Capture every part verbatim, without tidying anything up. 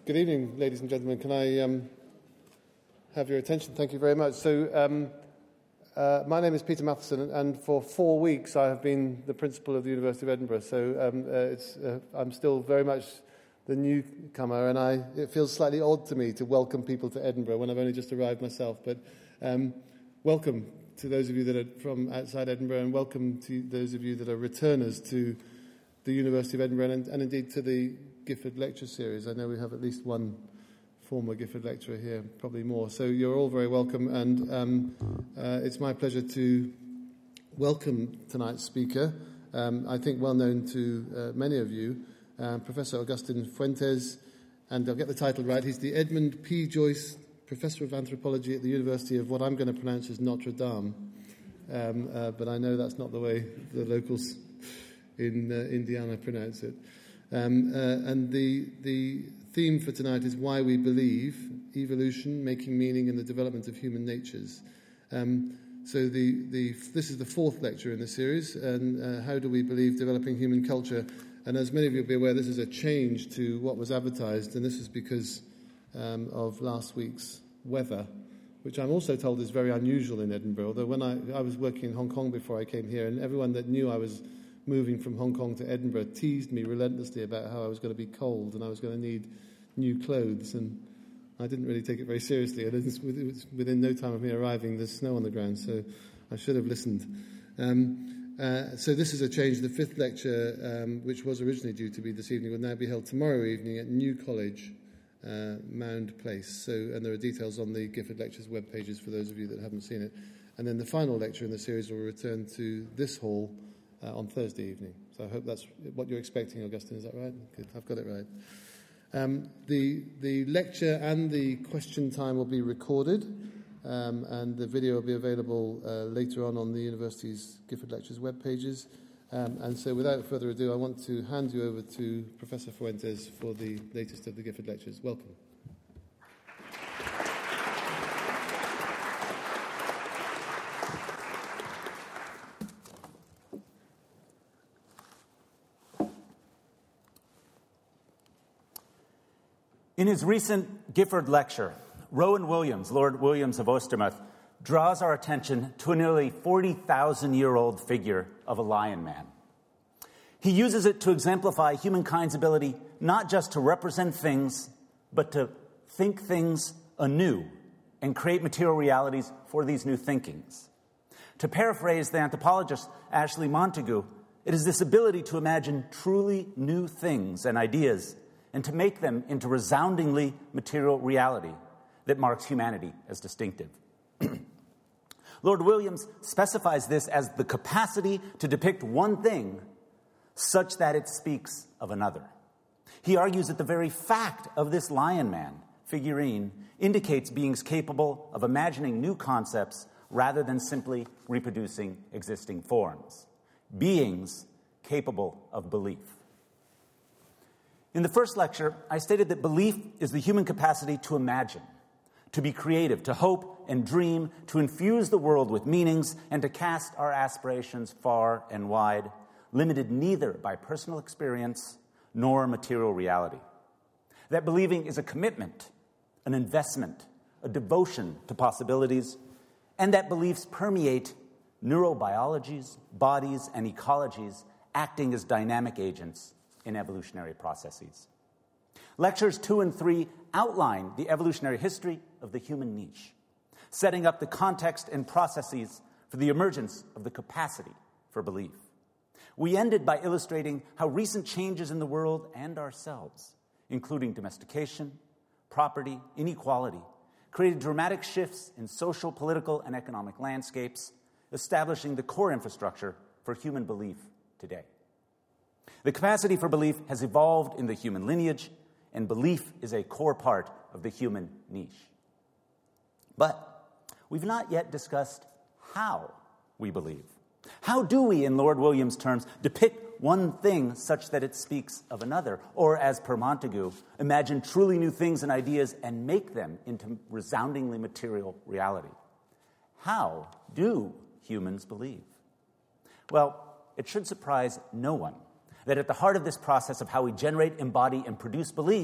Good evening, ladies and gentlemen. Can I um, have your attention? Thank you very much. So, um, uh, my name is Peter Matheson, and for four weeks I have been the principal of the University of Edinburgh. So, um, uh, it's, uh, I'm still very much the newcomer, and I, it feels slightly odd to me to welcome people to Edinburgh when I've only just arrived myself. But um, welcome to those of you that are from outside Edinburgh, and welcome to those of you that are returners to the University of Edinburgh, and, and indeed to the Gifford Lecture Series. I know we have at least one former Gifford lecturer here, probably more. So you're all very welcome, and um, uh, it's my pleasure to welcome tonight's speaker, um, I think well known to uh, many of you, uh, Professor Agustin Fuentes, and I'll get the title right. He's the Edmund P. Joyce Professor of Anthropology at the University of what I'm going to pronounce as Notre Dame, um, uh, but I know that's not the way the locals in uh, Indiana pronounce it. Um, uh, and the the theme for tonight is why we believe evolution, making meaning in the development of human natures. Um, so the, the this is the fourth lecture in the series, and uh, how do we believe developing human culture? And as many of you will be aware, this is a change to what was advertised, and this is because um, of last week's weather, which I'm also told is very unusual in Edinburgh. Although when I, I was working in Hong Kong before I came here, and everyone that knew I was moving from Hong Kong to Edinburgh teased me relentlessly about how I was going to be cold and I was going to need new clothes, and I didn't really take it very seriously. And it was within no time of me arriving, there's snow on the ground, so I should have listened. Um, uh, so this is a change. The fifth lecture, um, which was originally due to be this evening, will now be held tomorrow evening at New College, uh, Mound Place. So, and there are details on the Gifford Lectures web pages for those of you that haven't seen it. And then the final lecture in the series will return to this hall Uh, on Thursday evening. So I hope that's what you're expecting, Augustine. Is that right? Good, I've got it right. Um, the the lecture and the question time will be recorded, um, and the video will be available uh, later on on the university's Gifford Lectures web pages. Um, and so without further ado, I want to hand you over to Professor Fuentes for the latest of the Gifford Lectures. Welcome. In his recent Gifford lecture, Rowan Williams, Lord Williams of Oystermouth, draws our attention to a nearly forty thousand year old figure of a lion man. He uses it to exemplify humankind's ability not just to represent things, but to think things anew and create material realities for these new thinkings. To paraphrase the anthropologist Ashley Montagu, it is this ability to imagine truly new things and ideas and to make them into resoundingly material reality that marks humanity as distinctive. Lord Williams specifies this as the capacity to depict one thing such that it speaks of another. He argues that the very fact of this lion man figurine indicates beings capable of imagining new concepts rather than simply reproducing existing forms. Beings capable of belief. In the first lecture, I stated that belief is the human capacity to imagine, to be creative, to hope and dream, to infuse the world with meanings, and to cast our aspirations far and wide, limited neither by personal experience nor material reality. That believing is a commitment, an investment, a devotion to possibilities, and that beliefs permeate neurobiologies, bodies, and ecologies, acting as dynamic agents in evolutionary processes. Lectures two and three outline the evolutionary history of the human niche, setting up the context and processes for the emergence of the capacity for belief. We ended by illustrating how recent changes in the world and ourselves, including domestication, property, inequality, created dramatic shifts in social, political, and economic landscapes, establishing the core infrastructure for human belief today. The capacity for belief has evolved in the human lineage, and belief is a core part of the human niche. But we've not yet discussed how we believe. How do we, in Lord Williams' terms, depict one thing such that it speaks of another, or, as per Montagu, imagine truly new things and ideas and make them into resoundingly material reality? How do humans believe? Well, it should surprise no one that at the heart of this process of how we generate, embody, and produce belief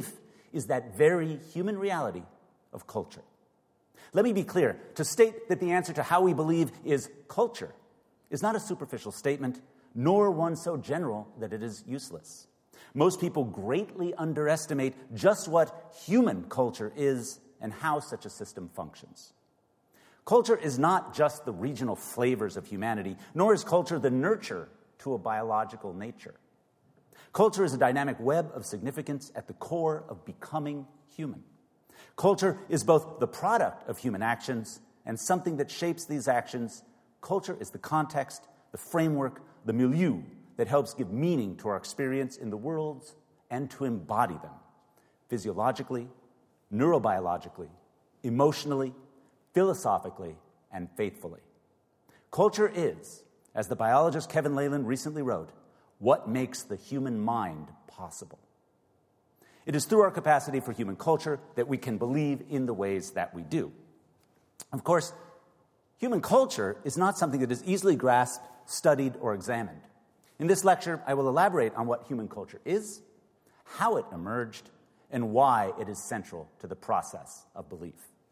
is that very human reality of culture. Let me be clear. To state that the answer to how we believe is culture is not a superficial statement, nor one so general that it is useless. Most people greatly underestimate just what human culture is and how such a system functions. Culture is not just the regional flavors of humanity, nor is culture the nurture to a biological nature. Culture is a dynamic web of significance at the core of becoming human. Culture is both the product of human actions and something that shapes these actions. Culture is the context, the framework, the milieu that helps give meaning to our experience in the world and to embody them physiologically, neurobiologically, emotionally, philosophically, and faithfully. Culture is, as the biologist Kevin Leyland recently wrote, what makes the human mind possible. It is through our capacity for human culture that we can believe in the ways that we do. Of course, human culture is not something that is easily grasped, studied, or examined. In this lecture, I will elaborate on what human culture is, how it emerged, and why it is central to the process of belief.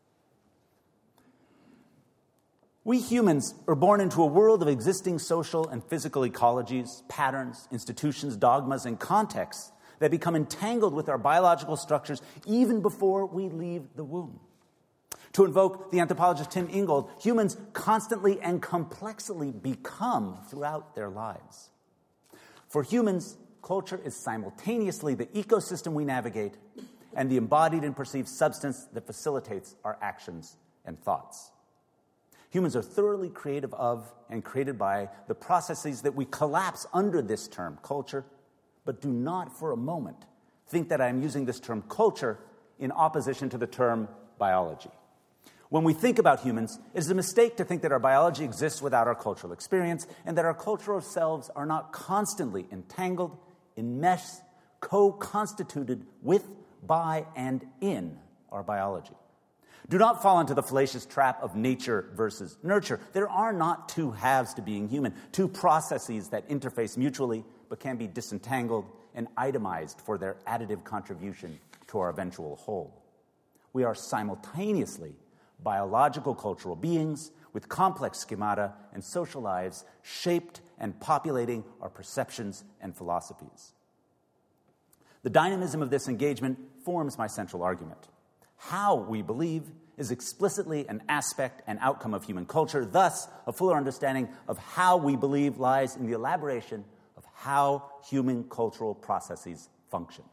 We humans are born into a world of existing social and physical ecologies, patterns, institutions, dogmas, and contexts that become entangled with our biological structures even before we leave the womb. To invoke the anthropologist Tim Ingold, humans constantly and complexly become throughout their lives. For humans, culture is simultaneously the ecosystem we navigate and the embodied and perceived substance that facilitates our actions and thoughts. Humans are thoroughly creative of and created by the processes that we collapse under this term, culture, but do not for a moment think that I'm using this term culture in opposition to the term biology. When we think about humans, it is a mistake to think that our biology exists without our cultural experience and that our cultural selves are not constantly entangled, enmeshed, co-constituted with, by, and in our biology. Do not fall into the fallacious trap of nature versus nurture. There are not two halves to being human, two processes that interface mutually but can be disentangled and itemized for their additive contribution to our eventual whole. We are simultaneously biological cultural beings with complex schemata and social lives shaped and populating our perceptions and philosophies. The dynamism of this engagement forms my central argument. How we believe is explicitly an aspect and outcome of human culture. Thus, a fuller understanding of how we believe lies in the elaboration of how human cultural processes function.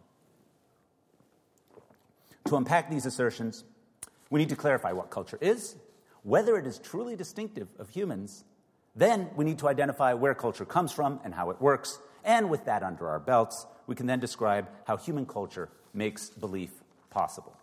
To unpack these assertions, we need to clarify what culture is, whether it is truly distinctive of humans. Then we need to identify where culture comes from and how it works. And with that under our belts, we can then describe how human culture makes belief possible.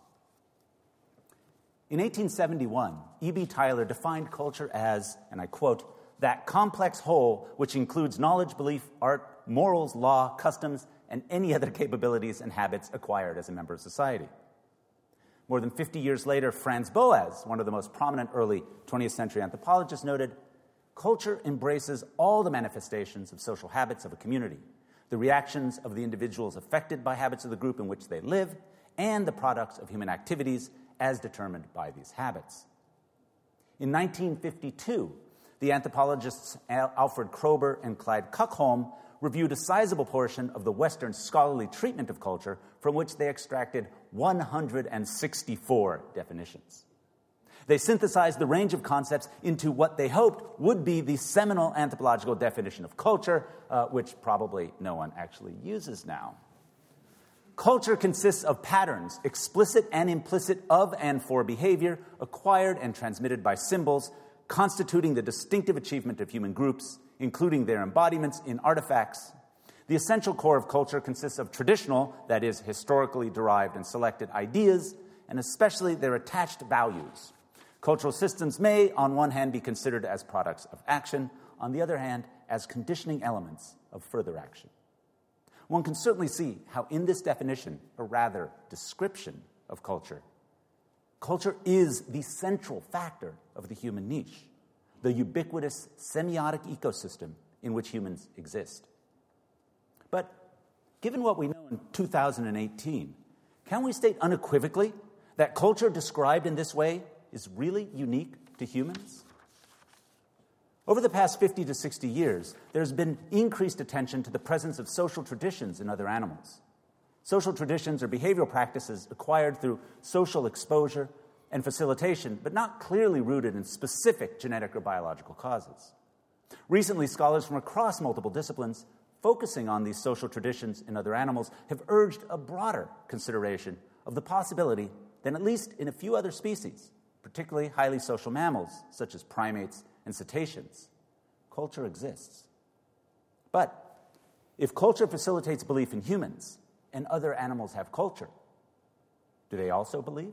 In eighteen seventy-one, E B Tyler defined culture as, and I quote, that complex whole which includes knowledge, belief, art, morals, law, customs, and any other capabilities and habits acquired as a member of society. More than fifty years later, Franz Boas, one of the most prominent early twentieth century anthropologists, noted, culture embraces all the manifestations of social habits of a community, the reactions of the individuals affected by habits of the group in which they live, and the products of human activities as determined by these habits. In nineteen fifty-two, the anthropologists Alfred Kroeber and Clyde Cuckholm reviewed a sizable portion of the Western scholarly treatment of culture from which they extracted one hundred sixty-four definitions. They synthesized the range of concepts into what they hoped would be the seminal anthropological definition of culture, uh, which probably no one actually uses now. Culture consists of patterns, explicit and implicit, of and for behavior, acquired and transmitted by symbols, constituting the distinctive achievement of human groups, including their embodiments in artifacts. The essential core of culture consists of traditional, that is, historically derived and selected ideas, and especially their attached values. Cultural systems may, on one hand, be considered as products of action, on the other hand, as conditioning elements of further action. One can certainly see how in this definition, or rather description of culture, culture is the central factor of the human niche, the ubiquitous semiotic ecosystem in which humans exist. But given what we know in two thousand eighteen, can we state unequivocally that culture described in this way is really unique to humans? Over the past fifty to sixty years, there's been increased attention to the presence of social traditions in other animals. Social traditions are behavioral practices acquired through social exposure and facilitation, but not clearly rooted in specific genetic or biological causes. Recently, scholars from across multiple disciplines focusing on these social traditions in other animals have urged a broader consideration of the possibility that at least in a few other species, particularly highly social mammals such as primates and cetaceans, culture exists. But if culture facilitates belief in humans and other animals have culture, do they also believe?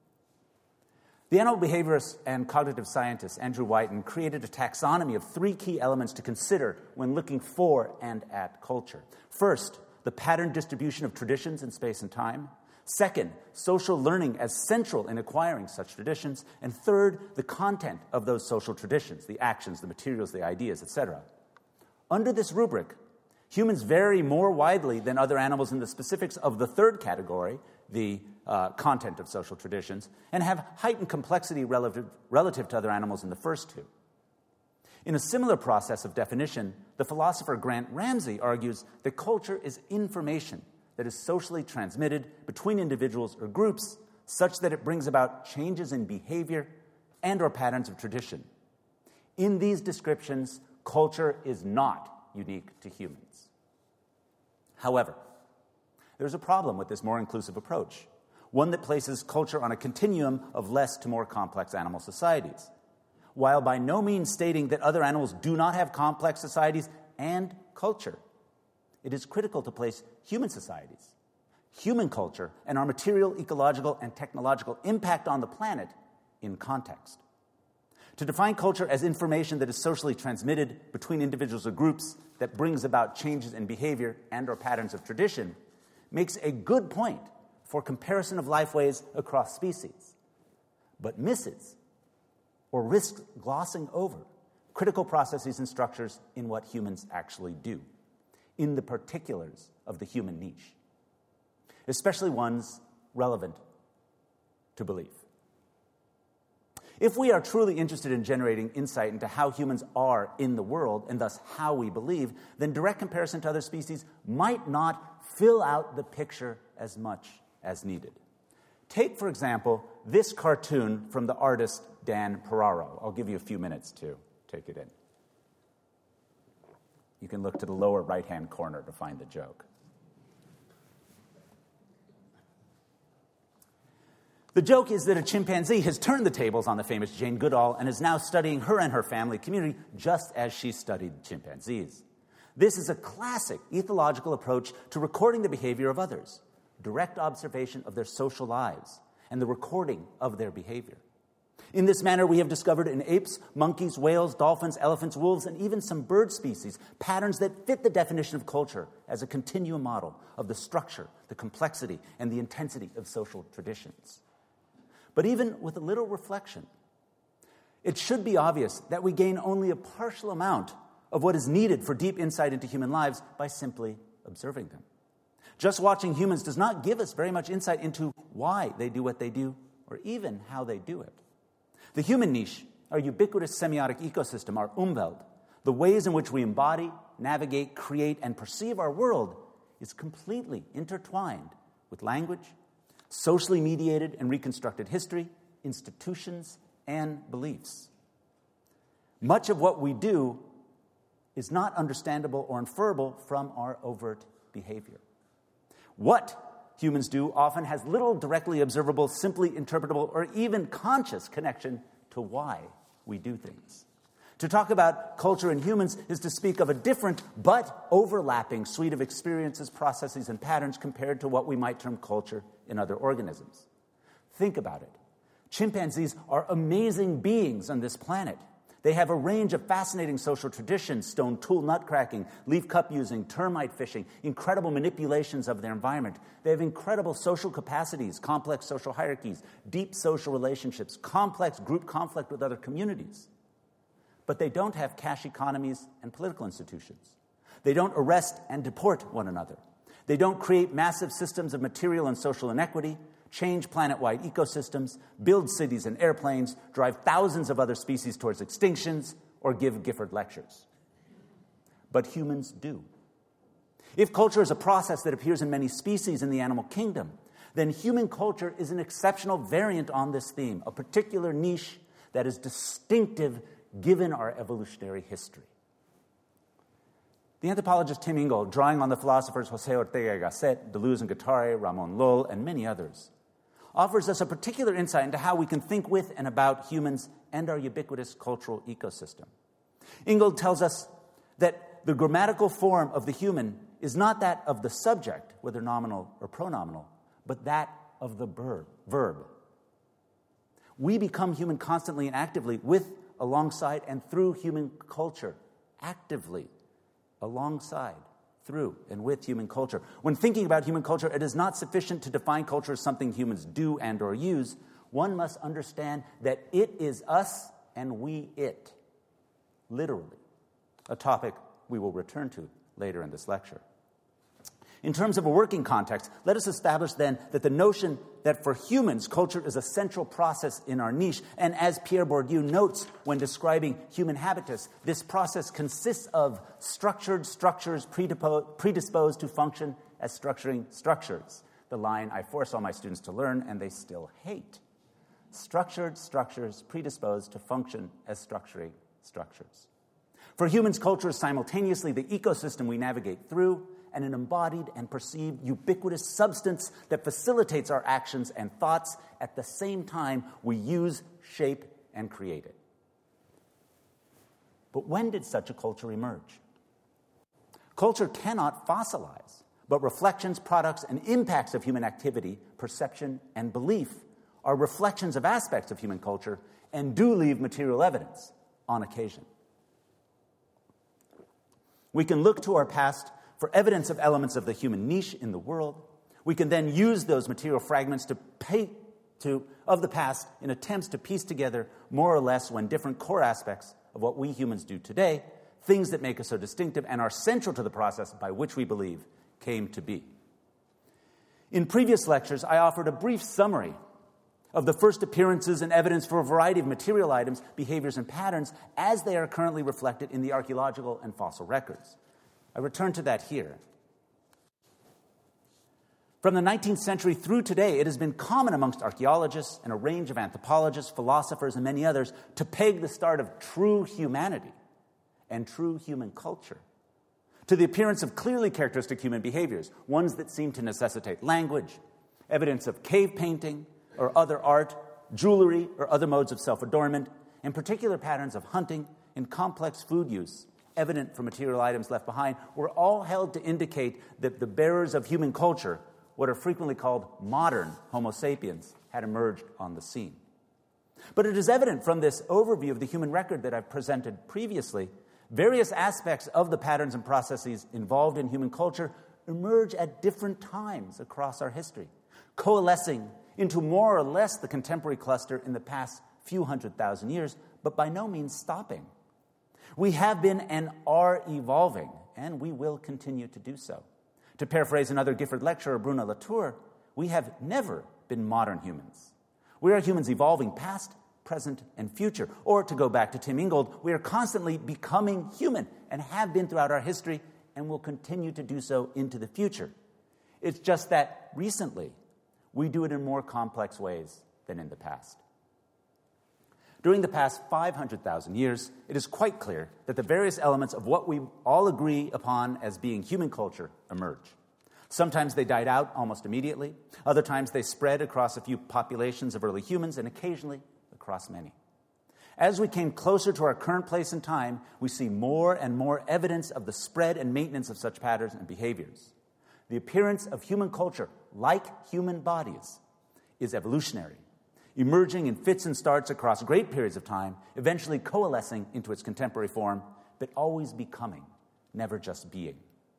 The animal behaviorist and cognitive scientist Andrew Whiten created a taxonomy of three key elements to consider when looking for and at culture. First, the pattern distribution of traditions in space and time. Second, social learning as central in acquiring such traditions. And third, the content of those social traditions, the actions, the materials, the ideas, et cetera. Under this rubric, humans vary more widely than other animals in the specifics of the third category, the uh, content of social traditions, and have heightened complexity relative, relative to other animals in the first two. In a similar process of definition, the philosopher Grant Ramsey argues that culture is information that is socially transmitted between individuals or groups such that it brings about changes in behavior and or patterns of tradition. In these descriptions, culture is not unique to humans. However, there's a problem with this more inclusive approach, one that places culture on a continuum of less to more complex animal societies, while by no means stating that other animals do not have complex societies and culture. It is critical to place human societies, human culture, and our material, ecological, and technological impact on the planet in context. To define culture as information that is socially transmitted between individuals or groups that brings about changes in behavior and or patterns of tradition makes a good point for comparison of lifeways across species, but misses or risks glossing over critical processes and structures in what humans actually do, in the particulars of the human niche, especially ones relevant to belief. If we are truly interested in generating insight into how humans are in the world, and thus how we believe, then direct comparison to other species might not fill out the picture as much as needed. Take, for example, this cartoon from the artist Dan Peraro. I'll give you a few minutes to take it in. You can look to the lower right-hand corner to find the joke. The joke is that a chimpanzee has turned the tables on the famous Jane Goodall and is now studying her and her family community just as she studied chimpanzees. This is a classic ethological approach to recording the behavior of others, direct observation of their social lives, and the recording of their behavior. In this manner, we have discovered in apes, monkeys, whales, dolphins, elephants, wolves, and even some bird species patterns that fit the definition of culture as a continuum model of the structure, the complexity, and the intensity of social traditions. But even with a little reflection, it should be obvious that we gain only a partial amount of what is needed for deep insight into human lives by simply observing them. Just watching humans does not give us very much insight into why they do what they do, or even how they do it. The human niche, our ubiquitous semiotic ecosystem, our Umwelt, the ways in which we embody, navigate, create, and perceive our world, is completely intertwined with language, socially mediated and reconstructed history, institutions, and beliefs. Much of what we do is not understandable or inferable from our overt behavior. What humans do often has little directly observable, simply interpretable, or even conscious connection to why we do things. To talk about culture in humans is to speak of a different but overlapping suite of experiences, processes, and patterns compared to what we might term culture in other organisms. Think about it. Chimpanzees are amazing beings on this planet. They have a range of fascinating social traditions: stone tool nut cracking, leaf cup using, termite fishing, incredible manipulations of their environment. They have incredible social capacities, complex social hierarchies, deep social relationships, complex group conflict with other communities. But they don't have cash economies and political institutions. They don't arrest and deport one another. They don't create massive systems of material and social inequity, change planet-wide ecosystems, build cities and airplanes, drive thousands of other species towards extinctions, or give Gifford lectures. But humans do. If culture is a process that appears in many species in the animal kingdom, then human culture is an exceptional variant on this theme, a particular niche that is distinctive given our evolutionary history. The anthropologist Tim Ingold, drawing on the philosophers José Ortega y Gasset, Deleuze and Guattari, Ramon Lull, and many others, offers us a particular insight into how we can think with and about humans and our ubiquitous cultural ecosystem. Ingold tells us that the grammatical form of the human is not that of the subject, whether nominal or pronominal, but that of the verb. verb. We become human constantly and actively with, alongside, and through human culture. Actively, alongside, through, and with human culture. When thinking about human culture, it is not sufficient to define culture as something humans do and or use. One must understand that it is us and we it. Literally. A topic we will return to later in this lecture. In terms of a working context, let us establish then that the notion that for humans, culture is a central process in our niche, and as Pierre Bourdieu notes when describing human habitus, this process consists of structured structures predisposed to function as structuring structures. The line I force all my students to learn, and they still hate. Structured structures predisposed to function as structuring structures. For humans, culture is simultaneously the ecosystem we navigate through, and an embodied and perceived ubiquitous substance that facilitates our actions and thoughts at the same time we use, shape, and create it. But when did such a culture emerge? Culture cannot fossilize, but reflections, products, and impacts of human activity, perception, and belief are reflections of aspects of human culture and do leave material evidence on occasion. We can look to our past for evidence of elements of the human niche in the world. We can then use those material fragments to pay to, of the past in attempts to piece together more or less when different core aspects of what we humans do today, things that make us so distinctive and are central to the process by which we believe came to be. In previous lectures, I offered a brief summary of the first appearances and evidence for a variety of material items, behaviors, and patterns as they are currently reflected in the archaeological and fossil records. I return to that here. From the nineteenth century through today, it has been common amongst archaeologists and a range of anthropologists, philosophers, and many others to peg the start of true humanity and true human culture to the appearance of clearly characteristic human behaviors, ones that seem to necessitate language, evidence of cave painting or other art, jewelry or other modes of self-adornment, and particular patterns of hunting and complex food use, evident from material items left behind, were all held to indicate that the bearers of human culture, what are frequently called modern Homo sapiens, had emerged on the scene. But it is evident from this overview of the human record that I've presented previously, various aspects of the patterns and processes involved in human culture emerge at different times across our history, coalescing into more or less the contemporary cluster in the past few hundred thousand years, but by no means stopping. We have been and are evolving, and we will continue to do so. To paraphrase another Gifford lecturer, Bruno Latour, we have never been modern humans. We are humans evolving past, present, and future. Or to go back to Tim Ingold, we are constantly becoming human and have been throughout our history and will continue to do so into the future. It's just that recently we do it in more complex ways than in the past. During the past five hundred thousand years, it is quite clear that the various elements of what we all agree upon as being human culture emerge. Sometimes they died out almost immediately. Other times they spread across a few populations of early humans, and occasionally across many. As we came closer to our current place in time, we see more and more evidence of the spread and maintenance of such patterns and behaviors. The appearance of human culture, like human bodies, is evolutionary, emerging in fits and starts across great periods of time, eventually coalescing into its contemporary form, but always becoming, never just being.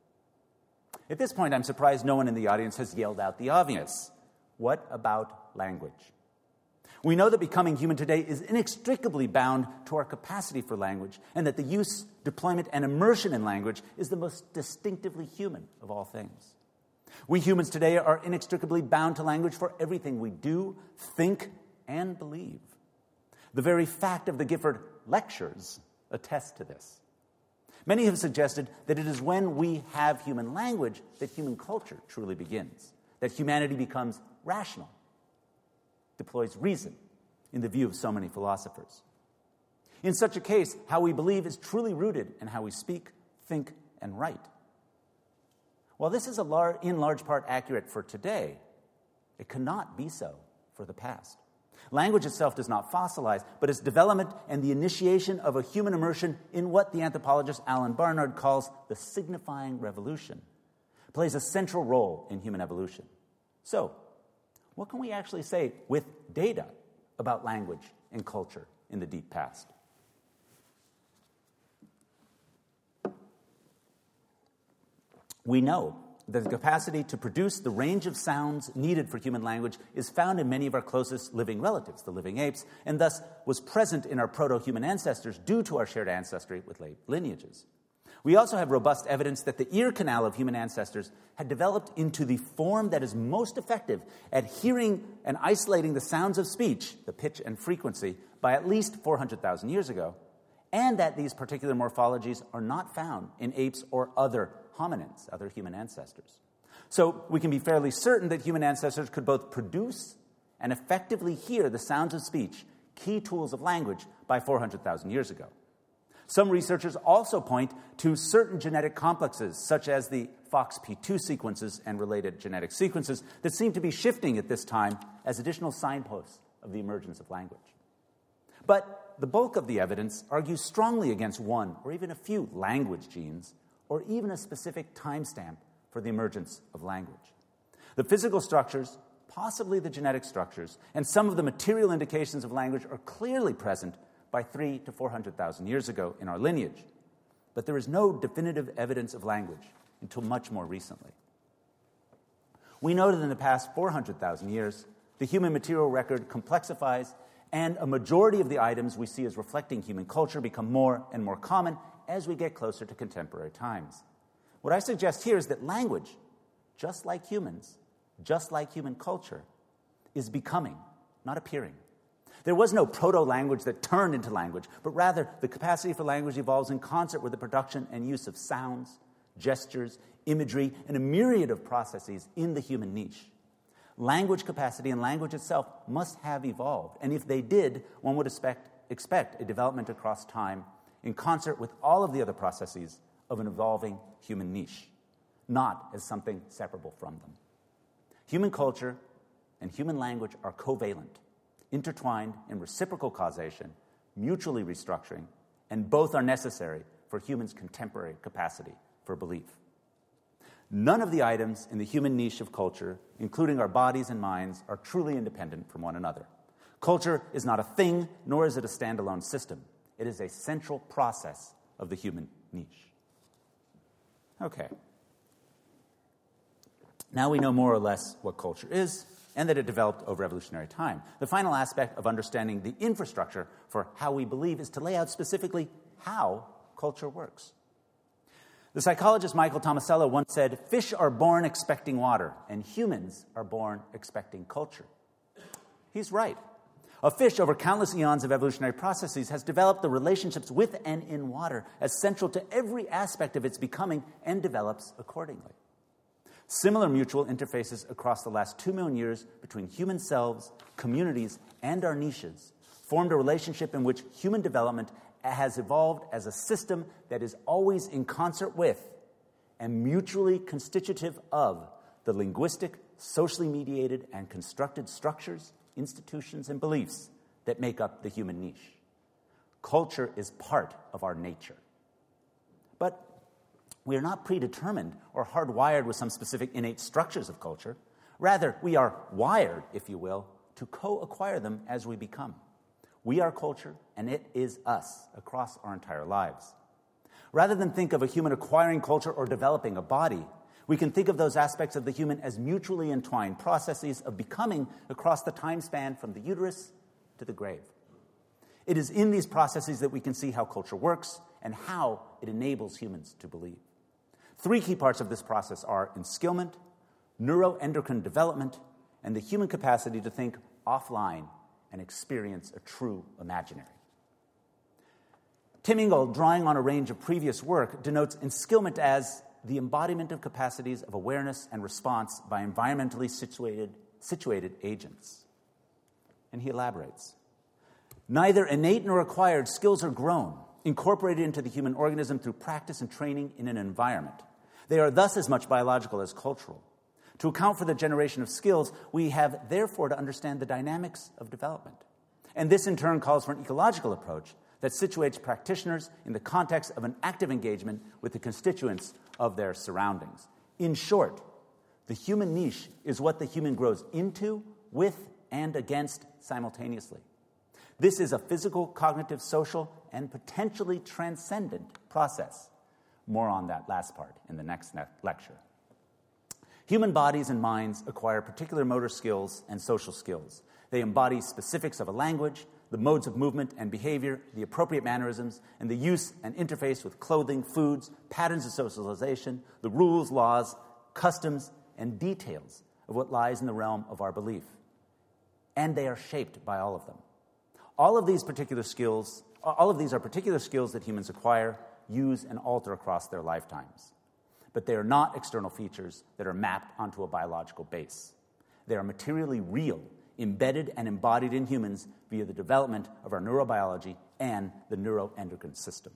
At this point, I'm surprised no one in the audience has yelled out the obvious. What about language? We know that becoming human today is inextricably bound to our capacity for language, and that the use, deployment, and immersion in language is the most distinctively human of all things. We humans today are inextricably bound to language for everything we do, think, and believe. The very fact of the Gifford Lectures attests to this. Many have suggested that it is when we have human language that human culture truly begins, that humanity becomes rational, deploys reason in the view of so many philosophers. In such a case, how we believe is truly rooted in how we speak, think, and write. While this is a lar- in large part accurate for today, it cannot be so for the past. Language itself does not fossilize, but its development and the initiation of a human immersion in what the anthropologist Alan Barnard calls the signifying revolution plays a central role in human evolution. So, what can we actually say with data about language and culture in the deep past? We know that the capacity to produce the range of sounds needed for human language is found in many of our closest living relatives, the living apes, and thus was present in our proto-human ancestors due to our shared ancestry with late lineages. We also have robust evidence that the ear canal of human ancestors had developed into the form that is most effective at hearing and isolating the sounds of speech, the pitch and frequency, by at least four hundred thousand years ago, and that these particular morphologies are not found in apes or other hominins, other human ancestors. So we can be fairly certain that human ancestors could both produce and effectively hear the sounds of speech, key tools of language, by four hundred thousand years ago. Some researchers also point to certain genetic complexes, such as the F O X P two sequences and related genetic sequences, that seem to be shifting at this time as additional signposts of the emergence of language. But the bulk of the evidence argues strongly against one or even a few language genes, or even a specific timestamp for the emergence of language. The physical structures, possibly the genetic structures, and some of the material indications of language are clearly present by three to four hundred thousand years ago in our lineage. But there is no definitive evidence of language until much more recently. We know that in the past four hundred thousand years, the human material record complexifies, and a majority of the items we see as reflecting human culture become more and more common as we get closer to contemporary times. What I suggest here is that language, just like humans, just like human culture, is becoming, not appearing. There was no proto-language that turned into language, but rather the capacity for language evolves in concert with the production and use of sounds, gestures, imagery, and a myriad of processes in the human niche. Language capacity and language itself must have evolved, and if they did, one would expect, expect a development across time in concert with all of the other processes of an evolving human niche, not as something separable from them. Human culture and human language are covalent, intertwined in reciprocal causation, mutually restructuring, and both are necessary for humans' contemporary capacity for belief. None of the items in the human niche of culture, including our bodies and minds, are truly independent from one another. Culture is not a thing, nor is it a standalone system. It is a central process of the human niche. Okay. Now we know more or less what culture is and that it developed over evolutionary time. The final aspect of understanding the infrastructure for how we believe is to lay out specifically how culture works. The psychologist Michael Tomasello once said, "Fish are born expecting water, and humans are born expecting culture." He's right. A fish, over countless eons of evolutionary processes, has developed the relationships with and in water as central to every aspect of its becoming and develops accordingly. Similar mutual interfaces across the last two million years between human selves, communities, and our niches formed a relationship in which human development has evolved as a system that is always in concert with and mutually constitutive of the linguistic, socially mediated, and constructed structures, institutions, and beliefs that make up the human niche. Culture is part of our nature. But we are not predetermined or hardwired with some specific innate structures of culture. Rather, we are wired, if you will, to co-acquire them as we become. We are culture, and it is us across our entire lives. Rather than think of a human acquiring culture or developing a body, we can think of those aspects of the human as mutually entwined processes of becoming across the time span from the uterus to the grave. It is in these processes that we can see how culture works and how it enables humans to believe. Three key parts of this process are enskillment, neuroendocrine development, and the human capacity to think offline and experience a true imaginary. Tim Ingold, drawing on a range of previous work, denotes enskillment as the embodiment of capacities of awareness and response by environmentally situated, situated agents. And he elaborates. Neither innate nor acquired skills are grown, incorporated into the human organism through practice and training in an environment. They are thus as much biological as cultural. To account for the generation of skills, we have therefore to understand the dynamics of development. And this in turn calls for an ecological approach that situates practitioners in the context of an active engagement with the constituents of their surroundings. In short, the human niche is what the human grows into, with, and against simultaneously. This is a physical, cognitive, social, and potentially transcendent process. More on that last part in the next ne- lecture. Human bodies and minds acquire particular motor skills and social skills. They embody specifics of a language, the modes of movement and behavior, the appropriate mannerisms, and the use and interface with clothing, foods, patterns of socialization, the rules, laws, customs, and details of what lies in the realm of our belief. And they are shaped by all of them. All of these particular skills, all of these are particular skills that humans acquire, use, and alter across their lifetimes. But they are not external features that are mapped onto a biological base. They are materially real, embedded and embodied in humans via the development of our neurobiology and the neuroendocrine system.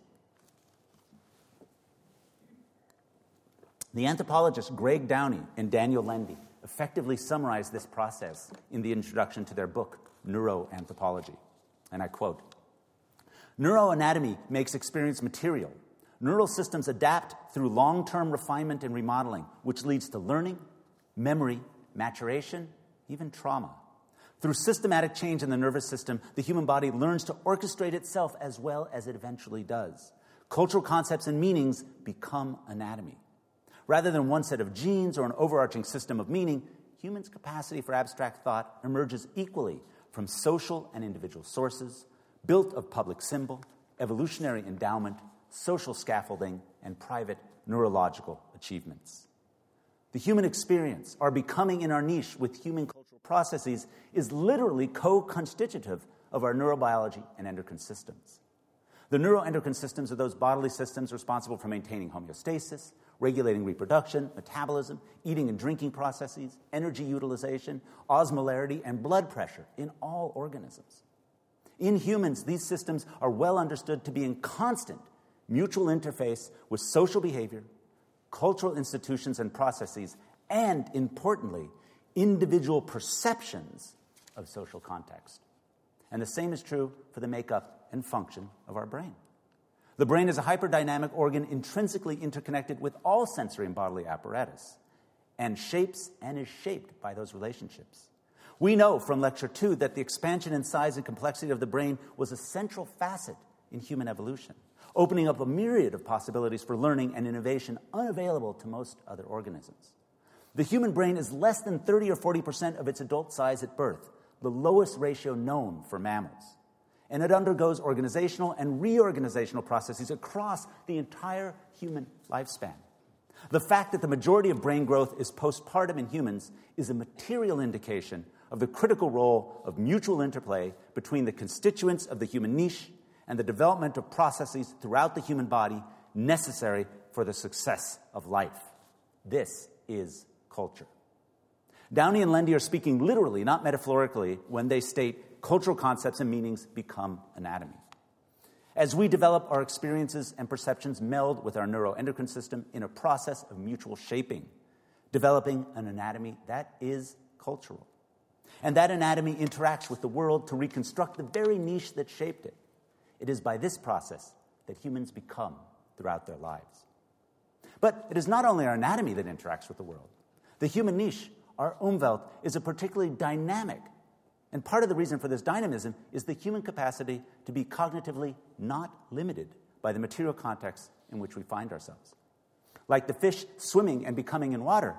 The anthropologists Greg Downey and Daniel Lendy effectively summarized this process in the introduction to their book, Neuroanthropology. And I quote, "Neuroanatomy makes experience material. Neural systems adapt through long-term refinement and remodeling, which leads to learning, memory, maturation, even trauma. Through systematic change in the nervous system, the human body learns to orchestrate itself as well as it eventually does. Cultural concepts and meanings become anatomy. Rather than one set of genes or an overarching system of meaning, humans' capacity for abstract thought emerges equally from social and individual sources, built of public symbol, evolutionary endowment, social scaffolding, and private neurological achievements. The human experience, our becoming in our niche with human cultural processes, is literally co-constitutive of our neurobiology and endocrine systems. The neuroendocrine systems are those bodily systems responsible for maintaining homeostasis, regulating reproduction, metabolism, eating and drinking processes, energy utilization, osmolarity, and blood pressure in all organisms. In humans, these systems are well understood to be in constant mutual interface with social behavior, cultural institutions and processes, and, importantly, individual perceptions of social context. And the same is true for the makeup and function of our brain. The brain is a hyperdynamic organ intrinsically interconnected with all sensory and bodily apparatus, and shapes and is shaped by those relationships. We know from Lecture two that the expansion in size and complexity of the brain was a central facet in human evolution, opening up a myriad of possibilities for learning and innovation unavailable to most other organisms. The human brain is less than thirty or forty percent of its adult size at birth, the lowest ratio known for mammals. And it undergoes organizational and reorganizational processes across the entire human lifespan. The fact that the majority of brain growth is postpartum in humans is a material indication of the critical role of mutual interplay between the constituents of the human niche and the development of processes throughout the human body necessary for the success of life. This is culture. Downey and Lendy are speaking literally, not metaphorically, when they state cultural concepts and meanings become anatomy. As we develop, our experiences and perceptions meld with our neuroendocrine system in a process of mutual shaping, developing an anatomy that is cultural. And that anatomy interacts with the world to reconstruct the very niche that shaped it. It is by this process that humans become throughout their lives. But it is not only our anatomy that interacts with the world. The human niche, our Umwelt, is a particularly dynamic. And part of the reason for this dynamism is the human capacity to be cognitively not limited by the material context in which we find ourselves. Like the fish swimming and becoming in water,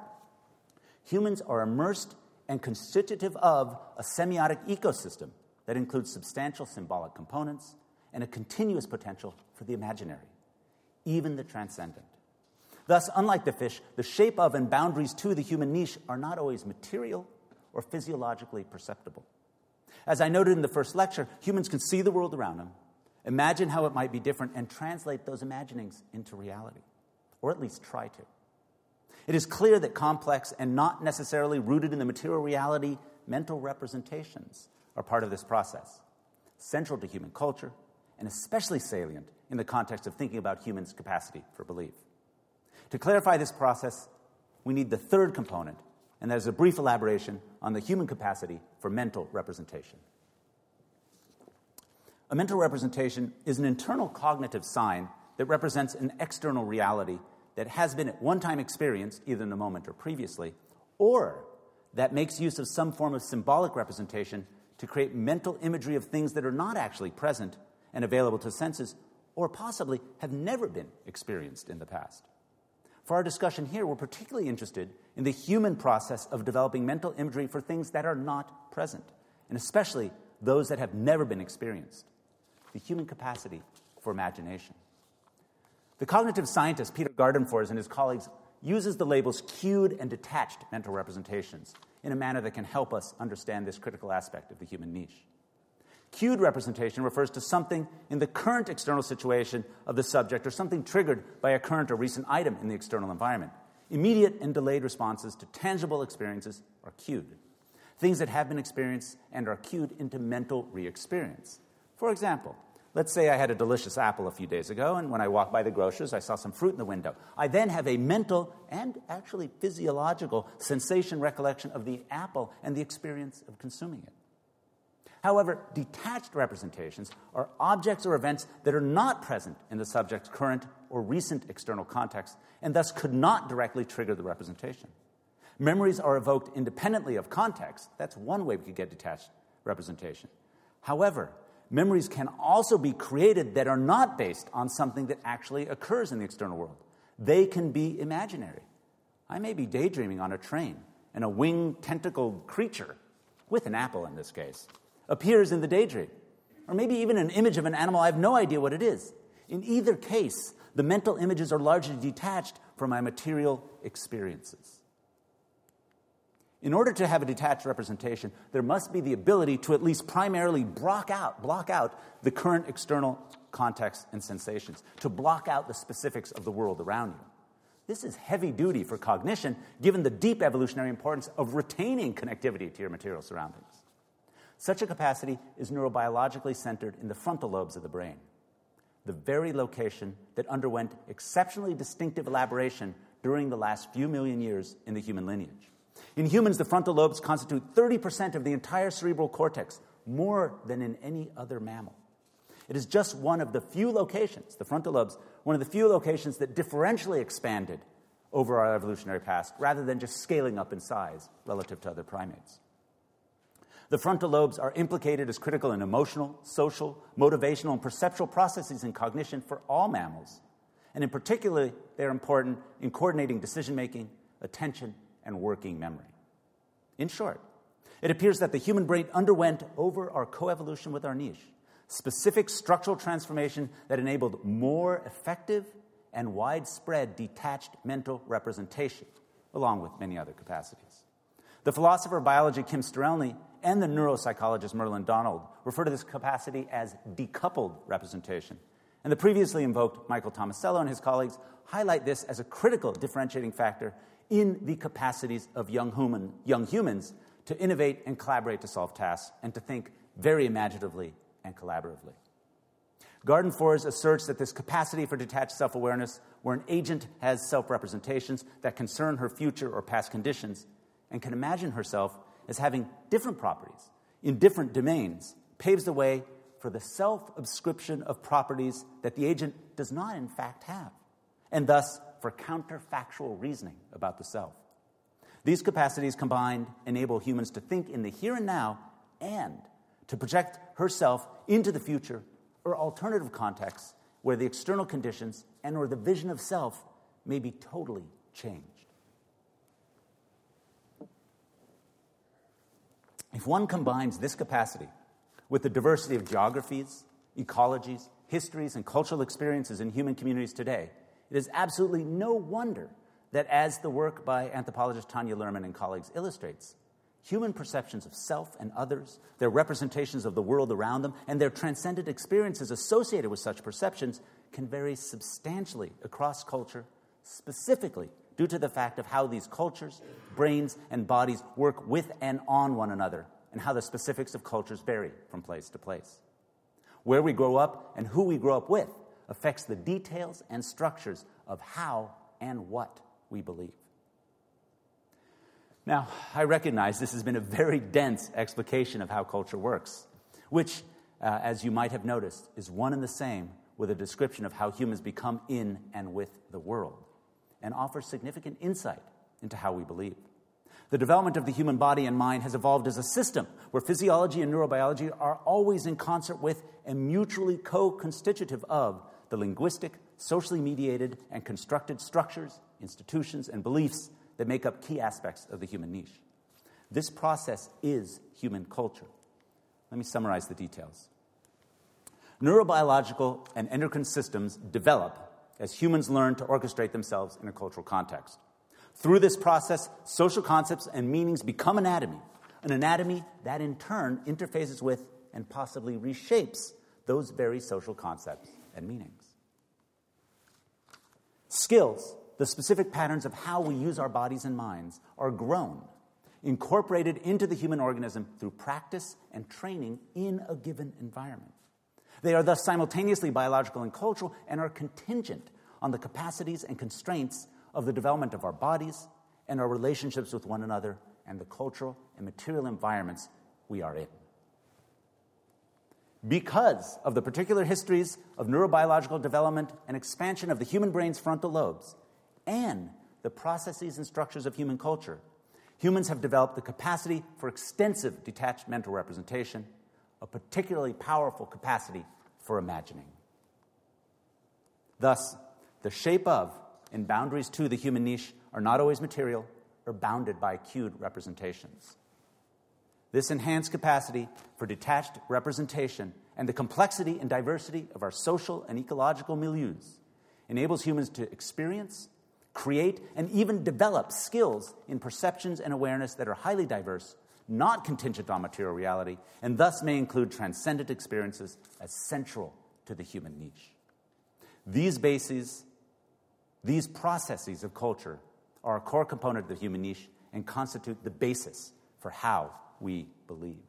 humans are immersed and constitutive of a semiotic ecosystem that includes substantial symbolic components and a continuous potential for the imaginary, even the transcendent. Thus, unlike the fish, the shape of and boundaries to the human niche are not always material or physiologically perceptible. As I noted in the first lecture, humans can see the world around them, imagine how it might be different, and translate those imaginings into reality, or at least try to. It is clear that complex and not necessarily rooted in the material reality mental representations are part of this process, central to human culture, and especially salient in the context of thinking about humans' capacity for belief. To clarify this process, we need the third component, and that is a brief elaboration on the human capacity for mental representation. A mental representation is an internal cognitive sign that represents an external reality that has been at one time experienced, either in the moment or previously, or that makes use of some form of symbolic representation to create mental imagery of things that are not actually present and available to senses, or possibly have never been experienced in the past. For our discussion here, we're particularly interested in the human process of developing mental imagery for things that are not present, and especially those that have never been experienced, the human capacity for imagination. The cognitive scientist Peter Gardenfors and his colleagues uses the labels cued and detached mental representations in a manner that can help us understand this critical aspect of the human niche. Cued representation refers to something in the current external situation of the subject or something triggered by a current or recent item in the external environment. Immediate and delayed responses to tangible experiences are cued. Things that have been experienced and are cued into mental re-experience. For example, let's say I had a delicious apple a few days ago, and when I walked by the grocer's, I saw some fruit in the window. I then have a mental and actually physiological sensation recollection of the apple and the experience of consuming it. However, detached representations are objects or events that are not present in the subject's current or recent external context, and thus could not directly trigger the representation. Memories are evoked independently of context. That's one way we could get detached representation. However, memories can also be created that are not based on something that actually occurs in the external world. They can be imaginary. I may be daydreaming on a train, and a winged, tentacled creature, with an apple in this case, appears in the daydream. Or maybe even an image of an animal, I have no idea what it is. In either case, the mental images are largely detached from my material experiences. In order to have a detached representation, there must be the ability to at least primarily block out, block out the current external context and sensations, to block out the specifics of the world around you. This is heavy duty for cognition, given the deep evolutionary importance of retaining connectivity to your material surroundings. Such a capacity is neurobiologically centered in the frontal lobes of the brain, the very location that underwent exceptionally distinctive elaboration during the last few million years in the human lineage. In humans, the frontal lobes constitute thirty percent of the entire cerebral cortex, more than in any other mammal. It is just one of the few locations, the frontal lobes, one of the few locations that differentially expanded over our evolutionary past, rather than just scaling up in size relative to other primates. The frontal lobes are implicated as critical in emotional, social, motivational, and perceptual processes in cognition for all mammals. And in particular, they're important in coordinating decision-making, attention, and working memory. In short, it appears that the human brain underwent, over our coevolution with our niche, specific structural transformation that enabled more effective and widespread detached mental representation, along with many other capacities. The philosopher of biology Kim Sterelny and the neuropsychologist Merlin Donald refer to this capacity as decoupled representation. And the previously invoked Michael Tomasello and his colleagues highlight this as a critical differentiating factor in the capacities of young, human, young humans to innovate and collaborate to solve tasks and to think very imaginatively and collaboratively. Gardenfors asserts that this capacity for detached self-awareness, where an agent has self-representations that concern her future or past conditions and can imagine herself as having different properties in different domains, paves the way for the self-ascription of properties that the agent does not in fact have, and thus for counterfactual reasoning about the self. These capacities combined enable humans to think in the here and now and to project herself into the future or alternative contexts where the external conditions and or the vision of self may be totally changed. If one combines this capacity with the diversity of geographies, ecologies, histories, and cultural experiences in human communities today, It is absolutely no wonder that, as the work by anthropologist Tanya Luhrmann and colleagues illustrates, human perceptions of self and others, their representations of the world around them, and their transcendent experiences associated with such perceptions can vary substantially across culture, specifically due to the fact of how these cultures, brains, and bodies work with and on one another, and how the specifics of cultures vary from place to place. Where we grow up and who we grow up with affects the details and structures of how and what we believe. Now, I recognize this has been a very dense explication of how culture works, which, uh, as you might have noticed, is one and the same with a description of how humans become in and with the world, and offers significant insight into how we believe. The development of the human body and mind has evolved as a system where physiology and neurobiology are always in concert with and mutually co-constitutive of the linguistic, socially mediated, and constructed structures, institutions, and beliefs that make up key aspects of the human niche. This process is human culture. Let me summarize the details. Neurobiological and endocrine systems develop as humans learn to orchestrate themselves in a cultural context. Through this process, social concepts and meanings become anatomy, an anatomy that in turn interfaces with and possibly reshapes those very social concepts and meanings. Skills, the specific patterns of how we use our bodies and minds, are grown, incorporated into the human organism through practice and training in a given environment. They are thus simultaneously biological and cultural and are contingent on the capacities and constraints of the development of our bodies and our relationships with one another and the cultural and material environments we are in. Because of the particular histories of neurobiological development and expansion of the human brain's frontal lobes and the processes and structures of human culture, humans have developed the capacity for extensive detached mental representation, a particularly powerful capacity for imagining. Thus, the shape of and boundaries to the human niche are not always material or bounded by cued representations. This enhanced capacity for detached representation and the complexity and diversity of our social and ecological milieus enables humans to experience, create, and even develop skills in perceptions and awareness that are highly diverse, not contingent on material reality, and thus may include transcendent experiences as central to the human niche. These bases, these processes of culture are a core component of the human niche and constitute the basis for how we believe.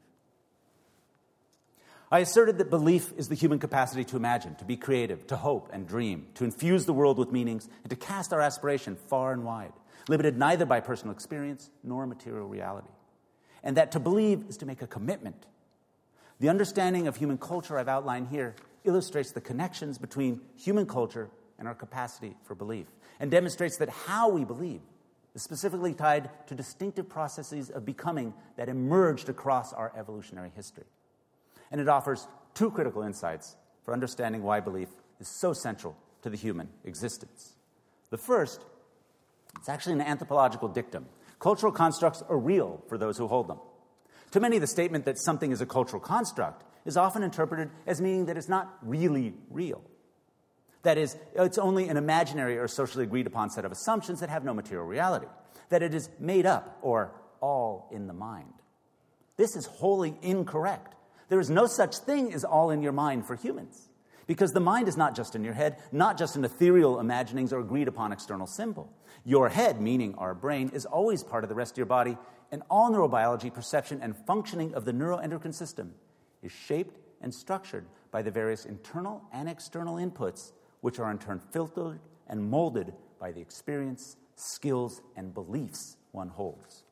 I asserted that belief is the human capacity to imagine, to be creative, to hope and dream, to infuse the world with meanings, and to cast our aspiration far and wide, limited neither by personal experience nor material reality. And that to believe is to make a commitment. The understanding of human culture I've outlined here illustrates the connections between human culture and our capacity for belief, and demonstrates that how we believe is specifically tied to distinctive processes of becoming that emerged across our evolutionary history. And it offers two critical insights for understanding why belief is so central to the human existence. The first, it's actually an anthropological dictum. Cultural constructs are real for those who hold them. To many, the statement that something is a cultural construct is often interpreted as meaning that it's not really real. That is, it's only an imaginary or socially agreed upon set of assumptions that have no material reality. That it is made up or all in the mind. This is wholly incorrect. There is no such thing as all in your mind for humans, because the mind is not just in your head, not just an ethereal imaginings or agreed upon external symbol. Your head, meaning our brain, is always part of the rest of your body, and all neurobiology, perception, and functioning of the neuroendocrine system is shaped and structured by the various internal and external inputs, which are in turn filtered and molded by the experience, skills, and beliefs one holds.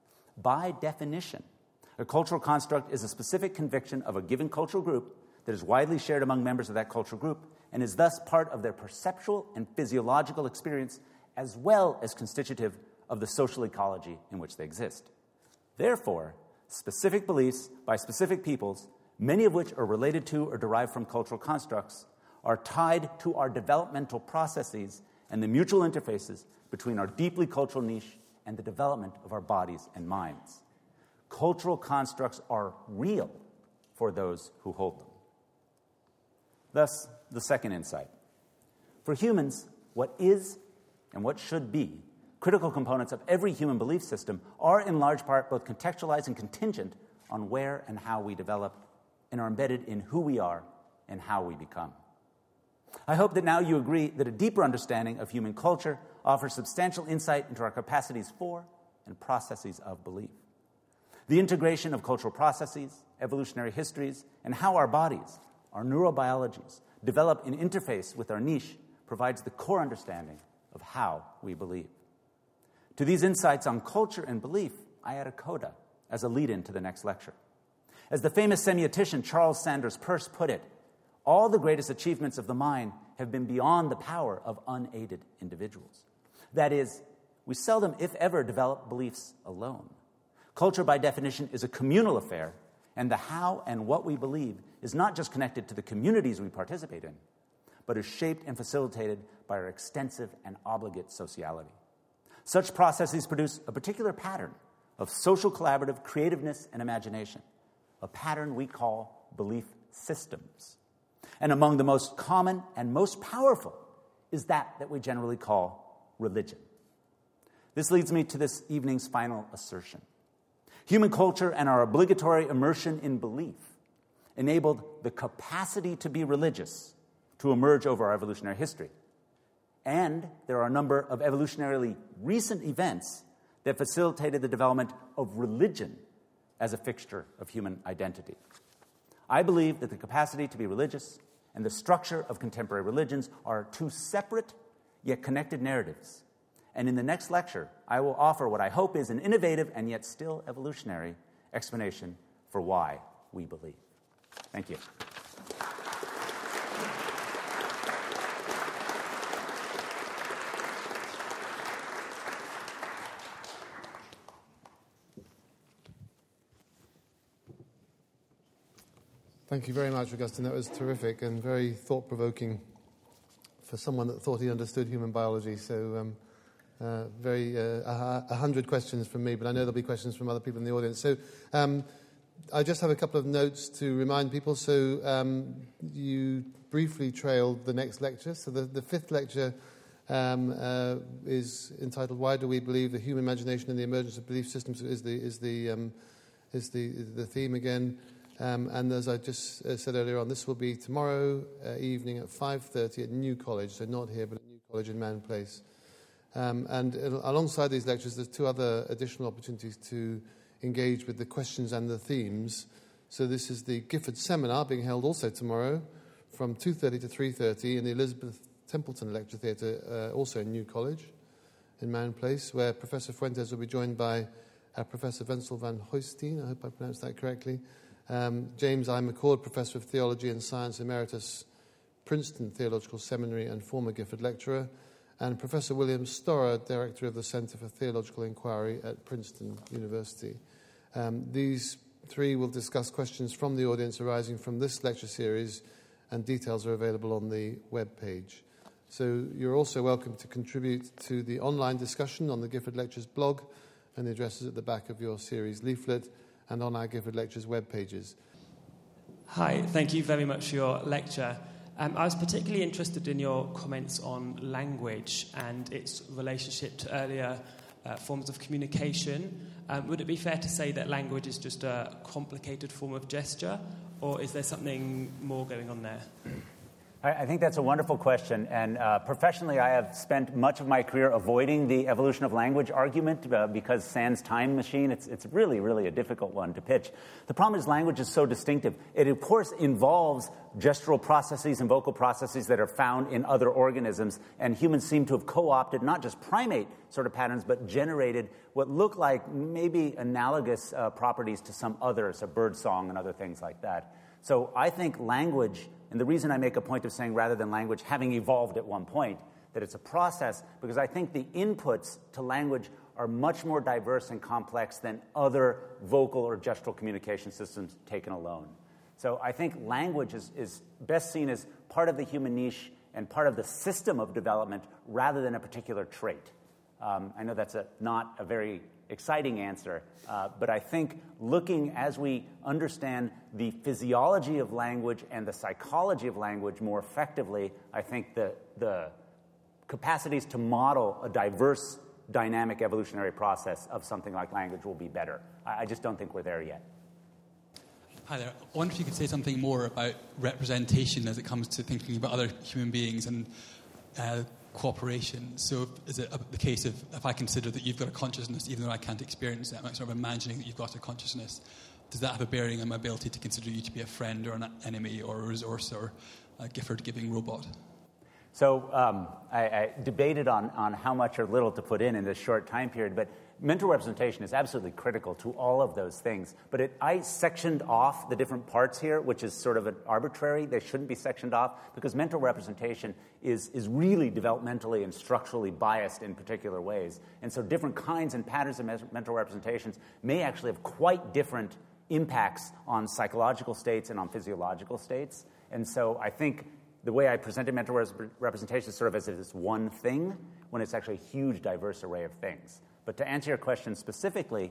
By definition, a cultural construct is a specific conviction of a given cultural group that is widely shared among members of that cultural group and is thus part of their perceptual and physiological experience as well as constitutive of the social ecology in which they exist. Therefore, specific beliefs by specific peoples, many of which are related to or derived from cultural constructs, are tied to our developmental processes and the mutual interfaces between our deeply cultural niche and the development of our bodies and minds. Cultural constructs are real for those who hold them. Thus, the second insight. For humans, what is and what should be critical components of every human belief system are in large part both contextualized and contingent on where and how we develop and are embedded in who we are and how we become. I hope that now you agree that a deeper understanding of human culture offers substantial insight into our capacities for and processes of belief. The integration of cultural processes, evolutionary histories, and how our bodies, our neurobiologies, develop in interface with our niche provides the core understanding of how we believe. To these insights on culture and belief, I add a coda as a lead-in to the next lecture. As the famous semiotician Charles Sanders Peirce put it, all the greatest achievements of the mind have been beyond the power of unaided individuals. That is, we seldom, if ever, develop beliefs alone. Culture, by definition, is a communal affair, and the how and what we believe is not just connected to the communities we participate in, but is shaped and facilitated by our extensive and obligate sociality. Such processes produce a particular pattern of social collaborative creativeness and imagination, a pattern we call belief systems. And among the most common and most powerful is that that we generally call religion. This leads me to this evening's final assertion. Human culture and our obligatory immersion in belief enabled the capacity to be religious to emerge over our evolutionary history. And there are a number of evolutionarily recent events that facilitated the development of religion as a fixture of human identity. I believe that the capacity to be religious and the structure of contemporary religions are two separate yet connected narratives. And in the next lecture, I will offer what I hope is an innovative and yet still evolutionary explanation for why we believe. Thank you. Thank you very much, Augustine. That was terrific and very thought-provoking for someone that thought he understood human biology. So um, uh, very uh, a, a hundred questions from me, but I know there'll be questions from other people in the audience. So um, I just have a couple of notes to remind people. So um, you briefly trailed the next lecture. So the, the fifth lecture um, uh, is entitled "Why Do We Believe?" The Human Imagination and the Emergence of Belief Systems is the is the um, is the the theme again. Um, and as I just uh, said earlier on, this will be tomorrow uh, evening at five thirty at New College, so not here, but at New College in Man Place. Um, and uh, alongside these lectures, there's two other additional opportunities to engage with the questions and the themes. So this is the Gifford Seminar, being held also tomorrow from two thirty to three thirty in the Elizabeth Templeton Lecture Theatre, uh, also in New College in Man Place, where Professor Fuentes will be joined by uh, Professor Wenzel van Hoystein, I hope I pronounced that correctly, Um, James I. McCord, Professor of Theology and Science Emeritus, Princeton Theological Seminary and former Gifford Lecturer, and Professor William Storer, Director of the Center for Theological Inquiry at Princeton University. Um, these three will discuss questions from the audience arising from this lecture series, and details are available on the web page. So you're also welcome to contribute to the online discussion on the Gifford Lectures blog, and the address is at the back of your series leaflet, and on our Gifford Lectures web pages. Hi, thank you very much for your lecture. Um, I was particularly interested in your comments on language and its relationship to earlier uh, forms of communication. Um, would it be fair to say that language is just a complicated form of gesture, or is there something more going on there? I think that's a wonderful question, and uh, professionally I have spent much of my career avoiding the evolution of language argument uh, because sans time machine, it's, it's really, really a difficult one to pitch. The problem is language is so distinctive. It, of course, involves gestural processes and vocal processes that are found in other organisms, and humans seem to have co-opted not just primate sort of patterns, but generated what look like maybe analogous uh, properties to some others, a bird song and other things like that. So I think language, and the reason I make a point of saying rather than language having evolved at one point, that it's a process, because I think the inputs to language are much more diverse and complex than other vocal or gestural communication systems taken alone. So I think language is, is best seen as part of the human niche and part of the system of development rather than a particular trait. Um, I know that's a, not a very exciting answer, uh, but I think looking as we understand the physiology of language and the psychology of language more effectively, I think the, the capacities to model a diverse, dynamic evolutionary process of something like language will be better. I, I just don't think we're there yet. Hi there. I wonder if you could say something more about representation as it comes to thinking about other human beings and uh, cooperation. So is it the case of, if I consider that you've got a consciousness, even though I can't experience it, I'm sort of imagining that you've got a consciousness, does that have a bearing on my ability to consider you to be a friend or an enemy or a resource or a Gifford-giving robot? So um, I, I debated on, on how much or little to put in in this short time period, but mental representation is absolutely critical to all of those things. But it, I sectioned off the different parts here, which is sort of an arbitrary. They shouldn't be sectioned off because mental representation is, is really developmentally and structurally biased in particular ways. And so different kinds and patterns of mental representations may actually have quite different impacts on psychological states and on physiological states. And so I think the way I presented mental res- representation is sort of as if it's one thing, when it's actually a huge, diverse array of things. But to answer your question specifically,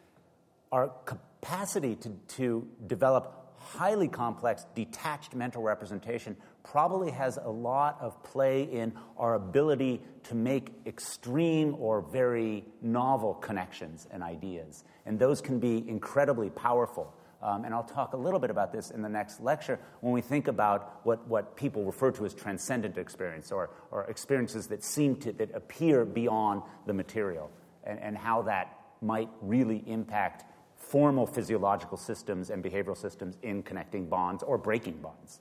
our capacity to, to develop highly complex, detached mental representation probably has a lot of play in our ability to make extreme or very novel connections and ideas. And those can be incredibly powerful. Um, and I'll talk a little bit about this in the next lecture when we think about what, what people refer to as transcendent experience, or, or experiences that seem to, that appear beyond the material, and, and how that might really impact formal physiological systems and behavioral systems in connecting bonds or breaking bonds.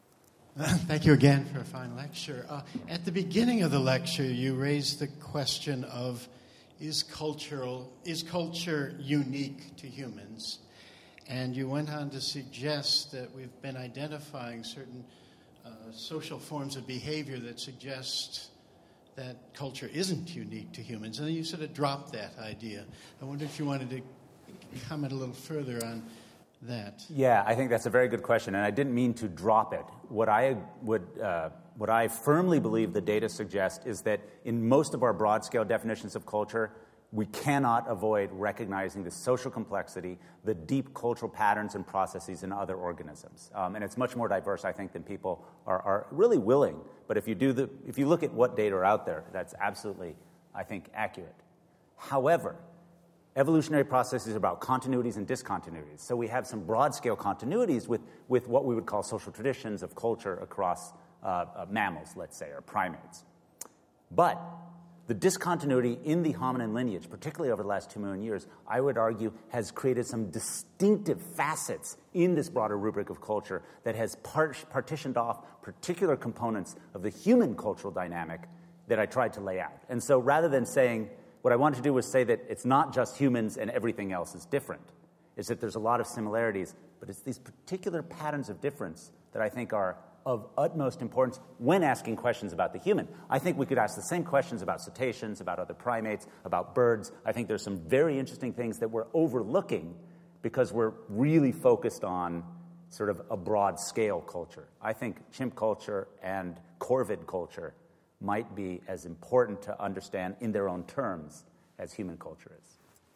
Thank you again for a fine lecture. Uh, at the beginning of the lecture, you raised the question of, is cultural, is culture unique to humans? And you went on to suggest that we've been identifying certain uh, social forms of behavior that suggest that culture isn't unique to humans. And then you sort of dropped that idea. I wonder if you wanted to comment a little further on that. Yeah, I think that's a very good question, and I didn't mean to drop it. What I would, uh, what I firmly believe the data suggest is that in most of our broad-scale definitions of culture, we cannot avoid recognizing the social complexity, the deep cultural patterns and processes in other organisms. Um, and it's much more diverse, I think, than people are, are really willing. But if you do the, if you look at what data are out there, that's absolutely, I think, accurate. However, evolutionary processes are about continuities and discontinuities. So we have some broad-scale continuities with, with what we would call social traditions of culture across uh, uh, mammals, let's say, or primates. But the discontinuity in the hominin lineage, particularly over the last two million years, I would argue has created some distinctive facets in this broader rubric of culture that has part- partitioned off particular components of the human cultural dynamic that I tried to lay out. And so rather than saying, what I wanted to do was say that it's not just humans and everything else is different. It's that there's a lot of similarities, but it's these particular patterns of difference that I think are of utmost importance when asking questions about the human. I think we could ask the same questions about cetaceans, about other primates, about birds. I think there's some very interesting things that we're overlooking because we're really focused on sort of a broad-scale culture. I think chimp culture and corvid culture might be as important to understand in their own terms as human culture is.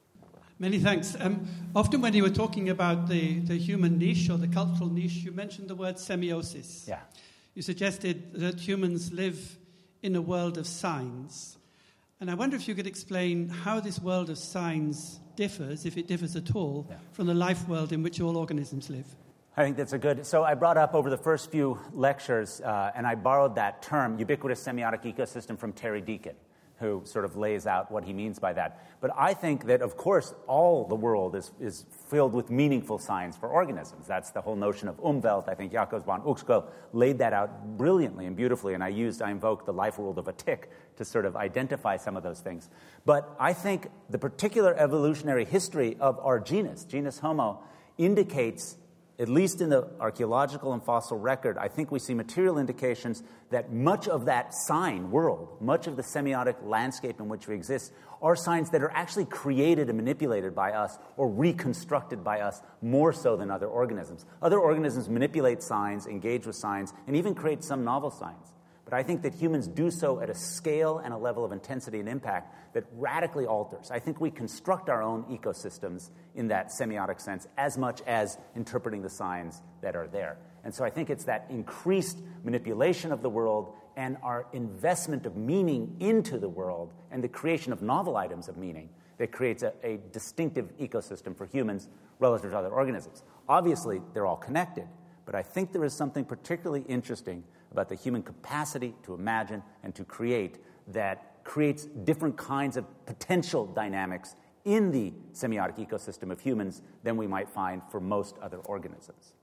Many thanks. Um, often when you were talking about the, the human niche or the cultural niche, you mentioned the word semiosis. Yeah. You suggested that humans live in a world of signs. And I wonder if you could explain how this world of signs differs, if it differs at all, yeah. from the life world in which all organisms live. I think that's a good... So I brought up over the first few lectures, uh, and I borrowed that term, ubiquitous semiotic ecosystem, from Terry Deacon, who sort of lays out what he means by that. But I think that, of course, all the world is, is filled with meaningful signs for organisms. That's the whole notion of Umwelt. I think Jacob von Uxküll laid that out brilliantly and beautifully, and I used, I invoked the life world of a tick to sort of identify some of those things. But I think the particular evolutionary history of our genus, genus Homo, indicates, at least in the archaeological and fossil record, I think we see material indications that much of that sign world, much of the semiotic landscape in which we exist, are signs that are actually created and manipulated by us or reconstructed by us more so than other organisms. Other organisms manipulate signs, engage with signs, and even create some novel signs. But I think that humans do so at a scale and a level of intensity and impact that radically alters. I think we construct our own ecosystems in that semiotic sense as much as interpreting the signs that are there. And so I think it's that increased manipulation of the world and our investment of meaning into the world and the creation of novel items of meaning that creates a, a distinctive ecosystem for humans relative to other organisms. Obviously, they're all connected, but I think there is something particularly interesting about the human capacity to imagine and to create that creates different kinds of potential dynamics in the semiotic ecosystem of humans than we might find for most other organisms.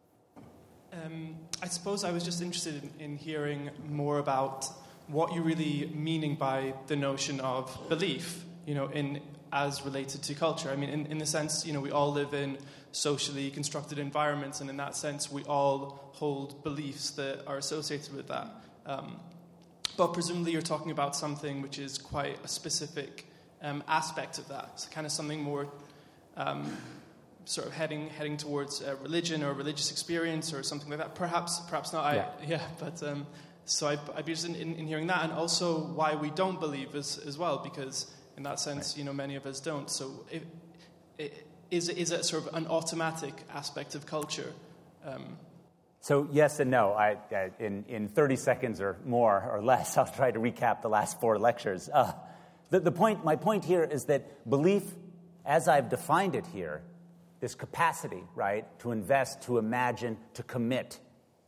Um, I suppose I was just interested in, in hearing more about what you're really meaning by the notion of belief, you know, in as related to culture. I mean, in, in the sense, you know, we all live in socially constructed environments, and in that sense, we all hold beliefs that are associated with that. Um, but presumably you're talking about something which is quite a specific um, aspect of that. So kind of something more um, sort of heading heading towards uh, religion or religious experience or something like that. Perhaps, perhaps not. Yeah, I, yeah but um, so I'd, I'd be interested in, in hearing that, and also why we don't believe as, as well, because in that sense, you know, many of us don't. So if, it, is, is it sort of an automatic aspect of culture? Um, So yes and no. I, I, in, in thirty seconds or more or less, I'll try to recap the last four lectures. Uh, the, the point, my point here is that belief, as I've defined it here, this capacity, right, to invest, to imagine, to commit,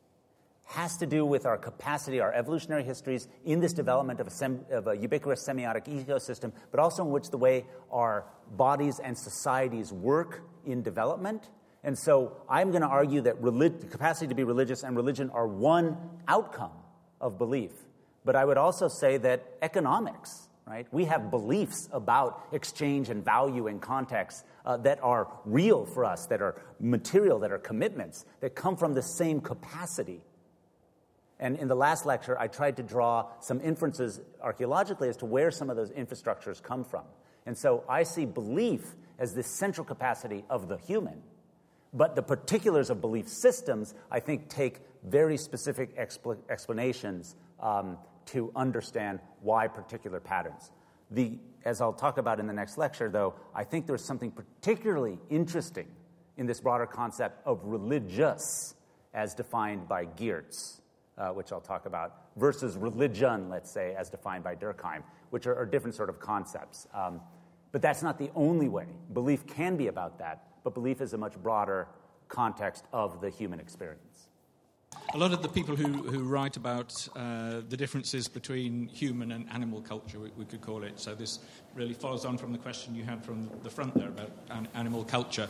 has to do with our capacity, our evolutionary histories in this development of a, sem- of a ubiquitous semiotic ecosystem, but also in which the way our bodies and societies work in development. And so I'm going to argue that relig- the capacity to be religious and religion are one outcome of belief. But I would also say that economics, right? We have beliefs about exchange and value and context uh, that are real for us, that are material, that are commitments, that come from the same capacity. And in the last lecture, I tried to draw some inferences archaeologically as to where some of those infrastructures come from. And so I see belief as the central capacity of the human. But the particulars of belief systems, I think, take very specific expl- explanations um, to understand why particular patterns. The, as I'll talk about in the next lecture, though, I think there's something particularly interesting in this broader concept of religious as defined by Geertz, uh, which I'll talk about, versus religion, let's say, as defined by Durkheim, which are, are different sort of concepts. Um, but that's not the only way. Belief can be about that, but belief is a much broader context of the human experience. A lot of the people who, who write about uh, the differences between human and animal culture, we, we could call it, so this really follows on from the question you had from the front there about an, animal culture,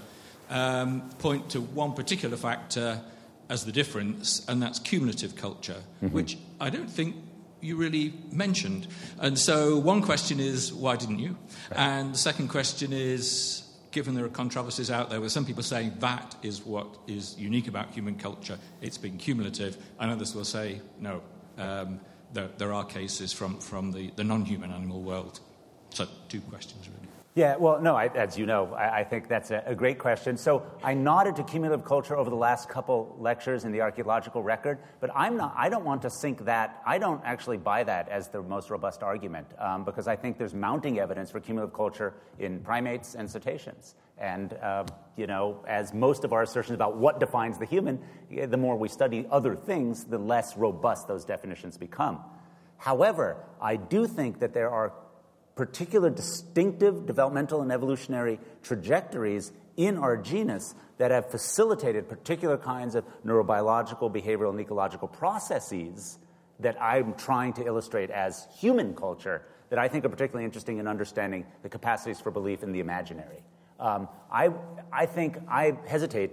um, point to one particular factor as the difference, and that's cumulative culture, mm-hmm. which I don't think you really mentioned. And so one question is, why didn't you? Right. And the second question is, given there are controversies out there with some people saying that is what is unique about human culture, it's been cumulative, and others will say, no, um, there, there are cases from, from the, the non-human animal world. So two questions, really. Yeah, well, no, I, as you know, I, I think that's a, a great question. So I nodded to cumulative culture over the last couple lectures in the archaeological record, but I'm not, I don't want to sink that. I don't actually buy that as the most robust argument, um, because I think there's mounting evidence for cumulative culture in primates and cetaceans. And, uh, you know, as most of our assertions about what defines the human, the more we study other things, the less robust those definitions become. However, I do think that there are particular distinctive developmental and evolutionary trajectories in our genus that have facilitated particular kinds of neurobiological, behavioral, and ecological processes that I'm trying to illustrate as human culture that I think are particularly interesting in understanding the capacities for belief in the imaginary. Um, I, I think I hesitate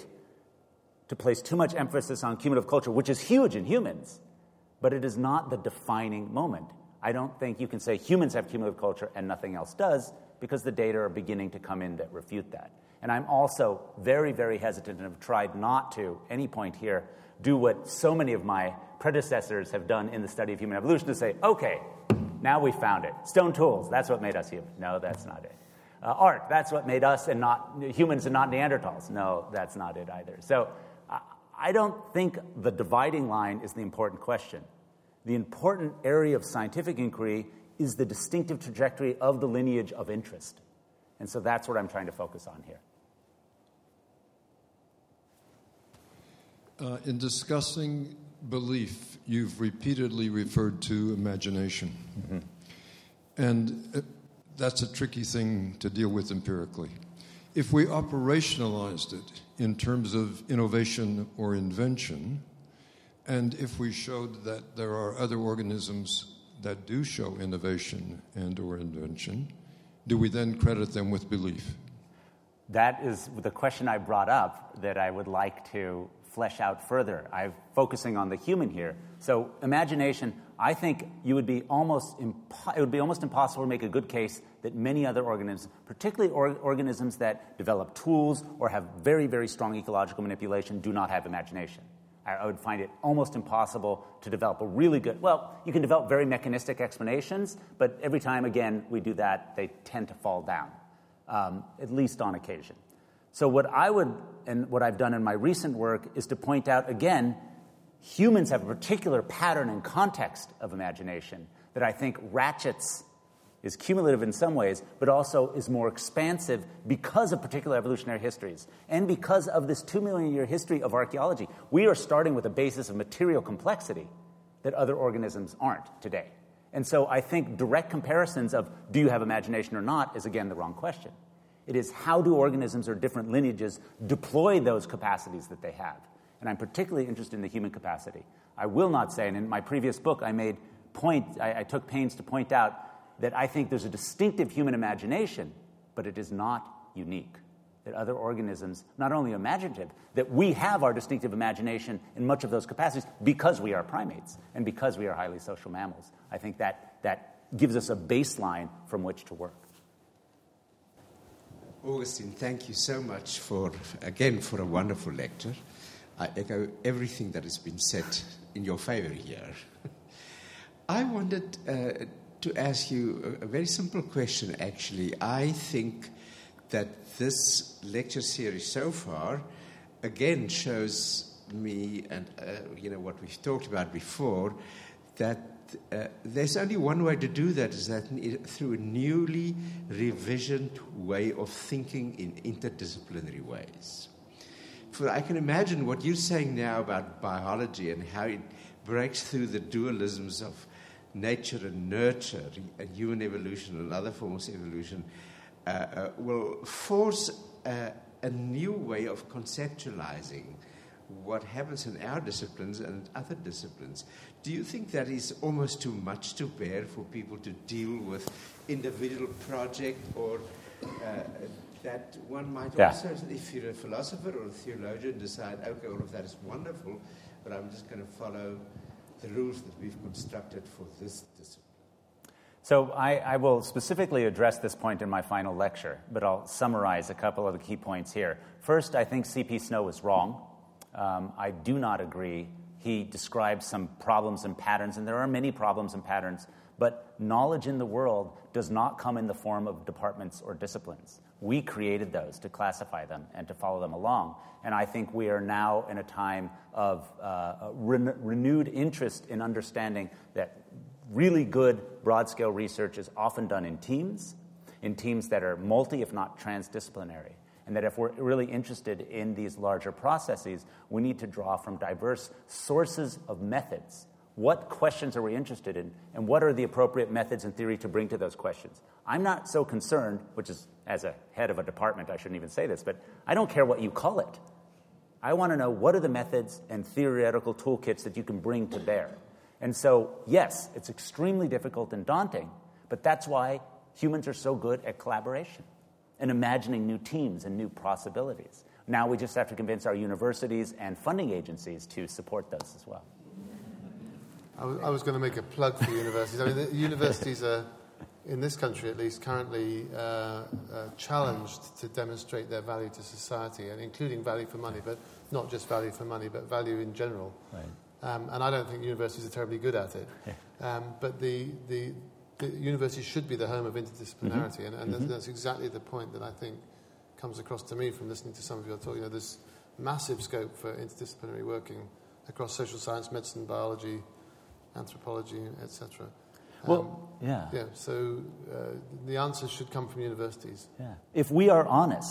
to place too much emphasis on cumulative culture, which is huge in humans, but it is not the defining moment. I don't think you can say humans have cumulative culture and nothing else does, because the data are beginning to come in that refute that. And I'm also very, very hesitant and have tried not to, any point here, do what so many of my predecessors have done in the study of human evolution, to say, okay, now we found it. Stone tools, that's what made us human. No, that's not it. Uh, art, that's what made us and not humans and not Neanderthals. No, that's not it either. So uh, I don't think the dividing line is the important question. The important area of scientific inquiry is the distinctive trajectory of the lineage of interest. And so that's what I'm trying to focus on here. Uh, in discussing belief, you've repeatedly referred to imagination. Mm-hmm. And uh, that's a tricky thing to deal with empirically. If we operationalized it in terms of innovation or invention, and if we showed that there are other organisms that do show innovation and or invention, do we then credit them with belief? That is the question I brought up that I would like to flesh out further. I'm focusing on the human here. So imagination, I think you would be almost impo- it would be almost impossible to make a good case that many other organisms, particularly or- organisms that develop tools or have very, very strong ecological manipulation, do not have imagination. I, I would find it almost impossible to develop a really good, well, you can develop very mechanistic explanations, but every time, again, we do that, they tend to fall down, um, at least on occasion. So what I would, and what I've done in my recent work, is to point out, again, humans have a particular pattern and context of imagination that I think ratchets, is cumulative in some ways, but also is more expansive because of particular evolutionary histories and because of this two million year history of archaeology. We are starting with a basis of material complexity that other organisms aren't today. And so I think direct comparisons of do you have imagination or not is, again, the wrong question. It is how do organisms or different lineages deploy those capacities that they have. And I'm particularly interested in the human capacity. I will not say, and in my previous book I made point, I, I took pains to point out that I think there's a distinctive human imagination, but it is not unique. That other organisms, not only imaginative, that we have our distinctive imagination in much of those capacities because we are primates and because we are highly social mammals. I think that, that gives us a baseline from which to work. Augustine, thank you so much for, again, for a wonderful lecture. I echo everything that has been said in your favor here. I wanted uh, to ask you a, a very simple question, actually. I think that this lecture series so far, again, shows me, and uh, you know what we've talked about before, that uh, there's only one way to do that, is that through a newly revisioned way of thinking in interdisciplinary ways. For I can imagine what you're saying now about biology and how it breaks through the dualisms of nature and nurture and human evolution and other forms of evolution uh, uh, will force uh, a new way of conceptualizing what happens in our disciplines and other disciplines. Do you think that is almost too much to bear for people to deal with individual project, or uh, that one might yeah. also, if you're a philosopher or a theologian, decide, okay, all of that is wonderful, but I'm just going to follow the rules that we've constructed for this discipline? So I, I will specifically address this point in my final lecture, but I'll summarize a couple of the key points here. First, I think C P Snow is wrong. Um, I do not agree. He describes some problems and patterns, and there are many problems and patterns, but knowledge in the world does not come in the form of departments or disciplines. We created those to classify them and to follow them along. And I think we are now in a time of uh, re- renewed interest in understanding that really good broad-scale research is often done in teams, in teams that are multi, if not transdisciplinary. And that if we're really interested in these larger processes, we need to draw from diverse sources of methods. What questions are we interested in, and what are the appropriate methods and theory to bring to those questions? I'm not so concerned, which is, as a head of a department, I shouldn't even say this, but I don't care what you call it. I want to know what are the methods and theoretical toolkits that you can bring to bear. And so, yes, it's extremely difficult and daunting, but that's why humans are so good at collaboration and imagining new teams and new possibilities. Now we just have to convince our universities and funding agencies to support those as well. I was, I was going to make a plug for universities. I mean, the universities are, in this country at least, currently uh, uh, challenged to demonstrate their value to society, and including value for money, but not just value for money, but value in general. Right. Um, and I don't think universities are terribly good at it. Um, but the, the, the universities should be the home of interdisciplinarity, mm-hmm. and, and mm-hmm. that's exactly the point that I think comes across to me from listening to some of your talk. You know, there's massive scope for interdisciplinary working across social science, medicine, biology, anthropology, et cetera. Well, um, yeah. Yeah, so uh, the answers should come from universities. Yeah. If we are honest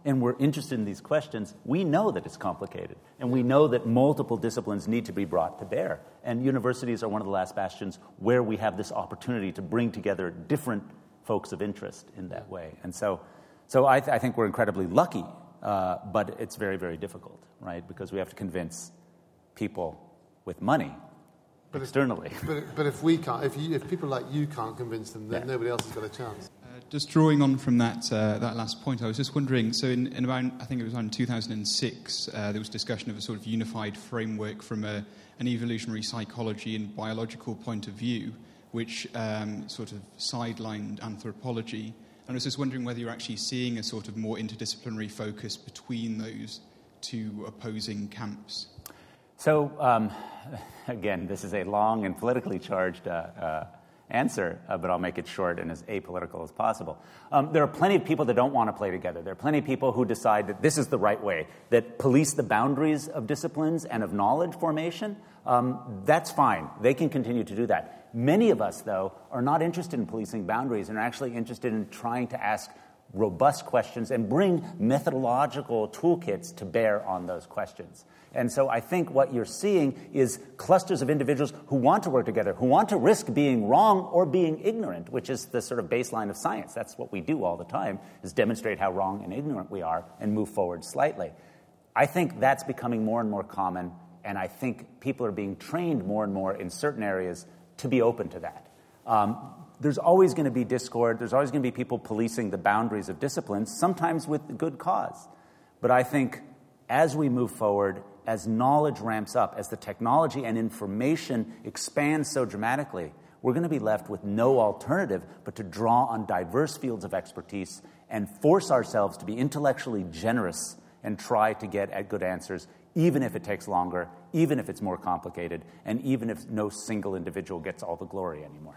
and we're interested in these questions, we know that it's complicated. And we know that multiple disciplines need to be brought to bear. And universities are one of the last bastions where we have this opportunity to bring together different folks of interest in that way. And so so I, th- I think we're incredibly lucky, uh, but it's very, very difficult, right? Because we have to convince people with money but externally. If, but, but if we can't, if, you, if people like you can't convince them, then yeah. nobody else has got a chance. Just drawing on from that uh, that last point, I was just wondering, so in, in about, I think it was around two thousand six, uh, there was discussion of a sort of unified framework from a, an evolutionary psychology and biological point of view, which um, sort of sidelined anthropology. And I was just wondering whether you're actually seeing a sort of more interdisciplinary focus between those two opposing camps. So, um, again, this is a long and politically charged uh, uh answer, uh, but I'll make it short and as apolitical as possible. Um, there are plenty of people that don't want to play together. There are plenty of people who decide that this is the right way, that police the boundaries of disciplines and of knowledge formation. Um, that's fine. They can continue to do that. Many of us, though, are not interested in policing boundaries and are actually interested in trying to ask robust questions and bring methodological toolkits to bear on those questions. And so I think what you're seeing is clusters of individuals who want to work together, who want to risk being wrong or being ignorant, which is the sort of baseline of science. That's what we do all the time, is demonstrate how wrong and ignorant we are and move forward slightly. I think that's becoming more and more common, and I think people are being trained more and more in certain areas to be open to that. Um, there's always going to be discord. There's always going to be people policing the boundaries of disciplines, sometimes with good cause. But I think as we move forward, as knowledge ramps up, as the technology and information expands so dramatically, we're going to be left with no alternative but to draw on diverse fields of expertise and force ourselves to be intellectually generous and try to get at good answers, even if it takes longer, even if it's more complicated, and even if no single individual gets all the glory anymore.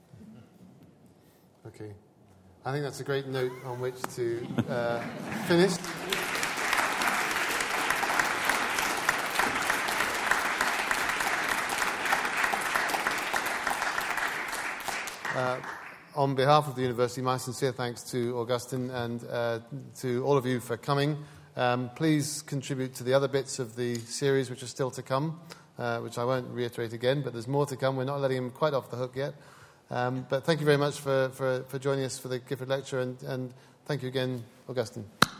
Okay. I think that's a great note on which to uh, finish. Uh, on behalf of the university, my sincere thanks to Augustine and uh, to all of you for coming. Um, please contribute to the other bits of the series which are still to come, uh, which I won't reiterate again, but there's more to come. We're not letting him quite off the hook yet. Um, but thank you very much for, for, for joining us for the Gifford Lecture, and, and thank you again, Augustine.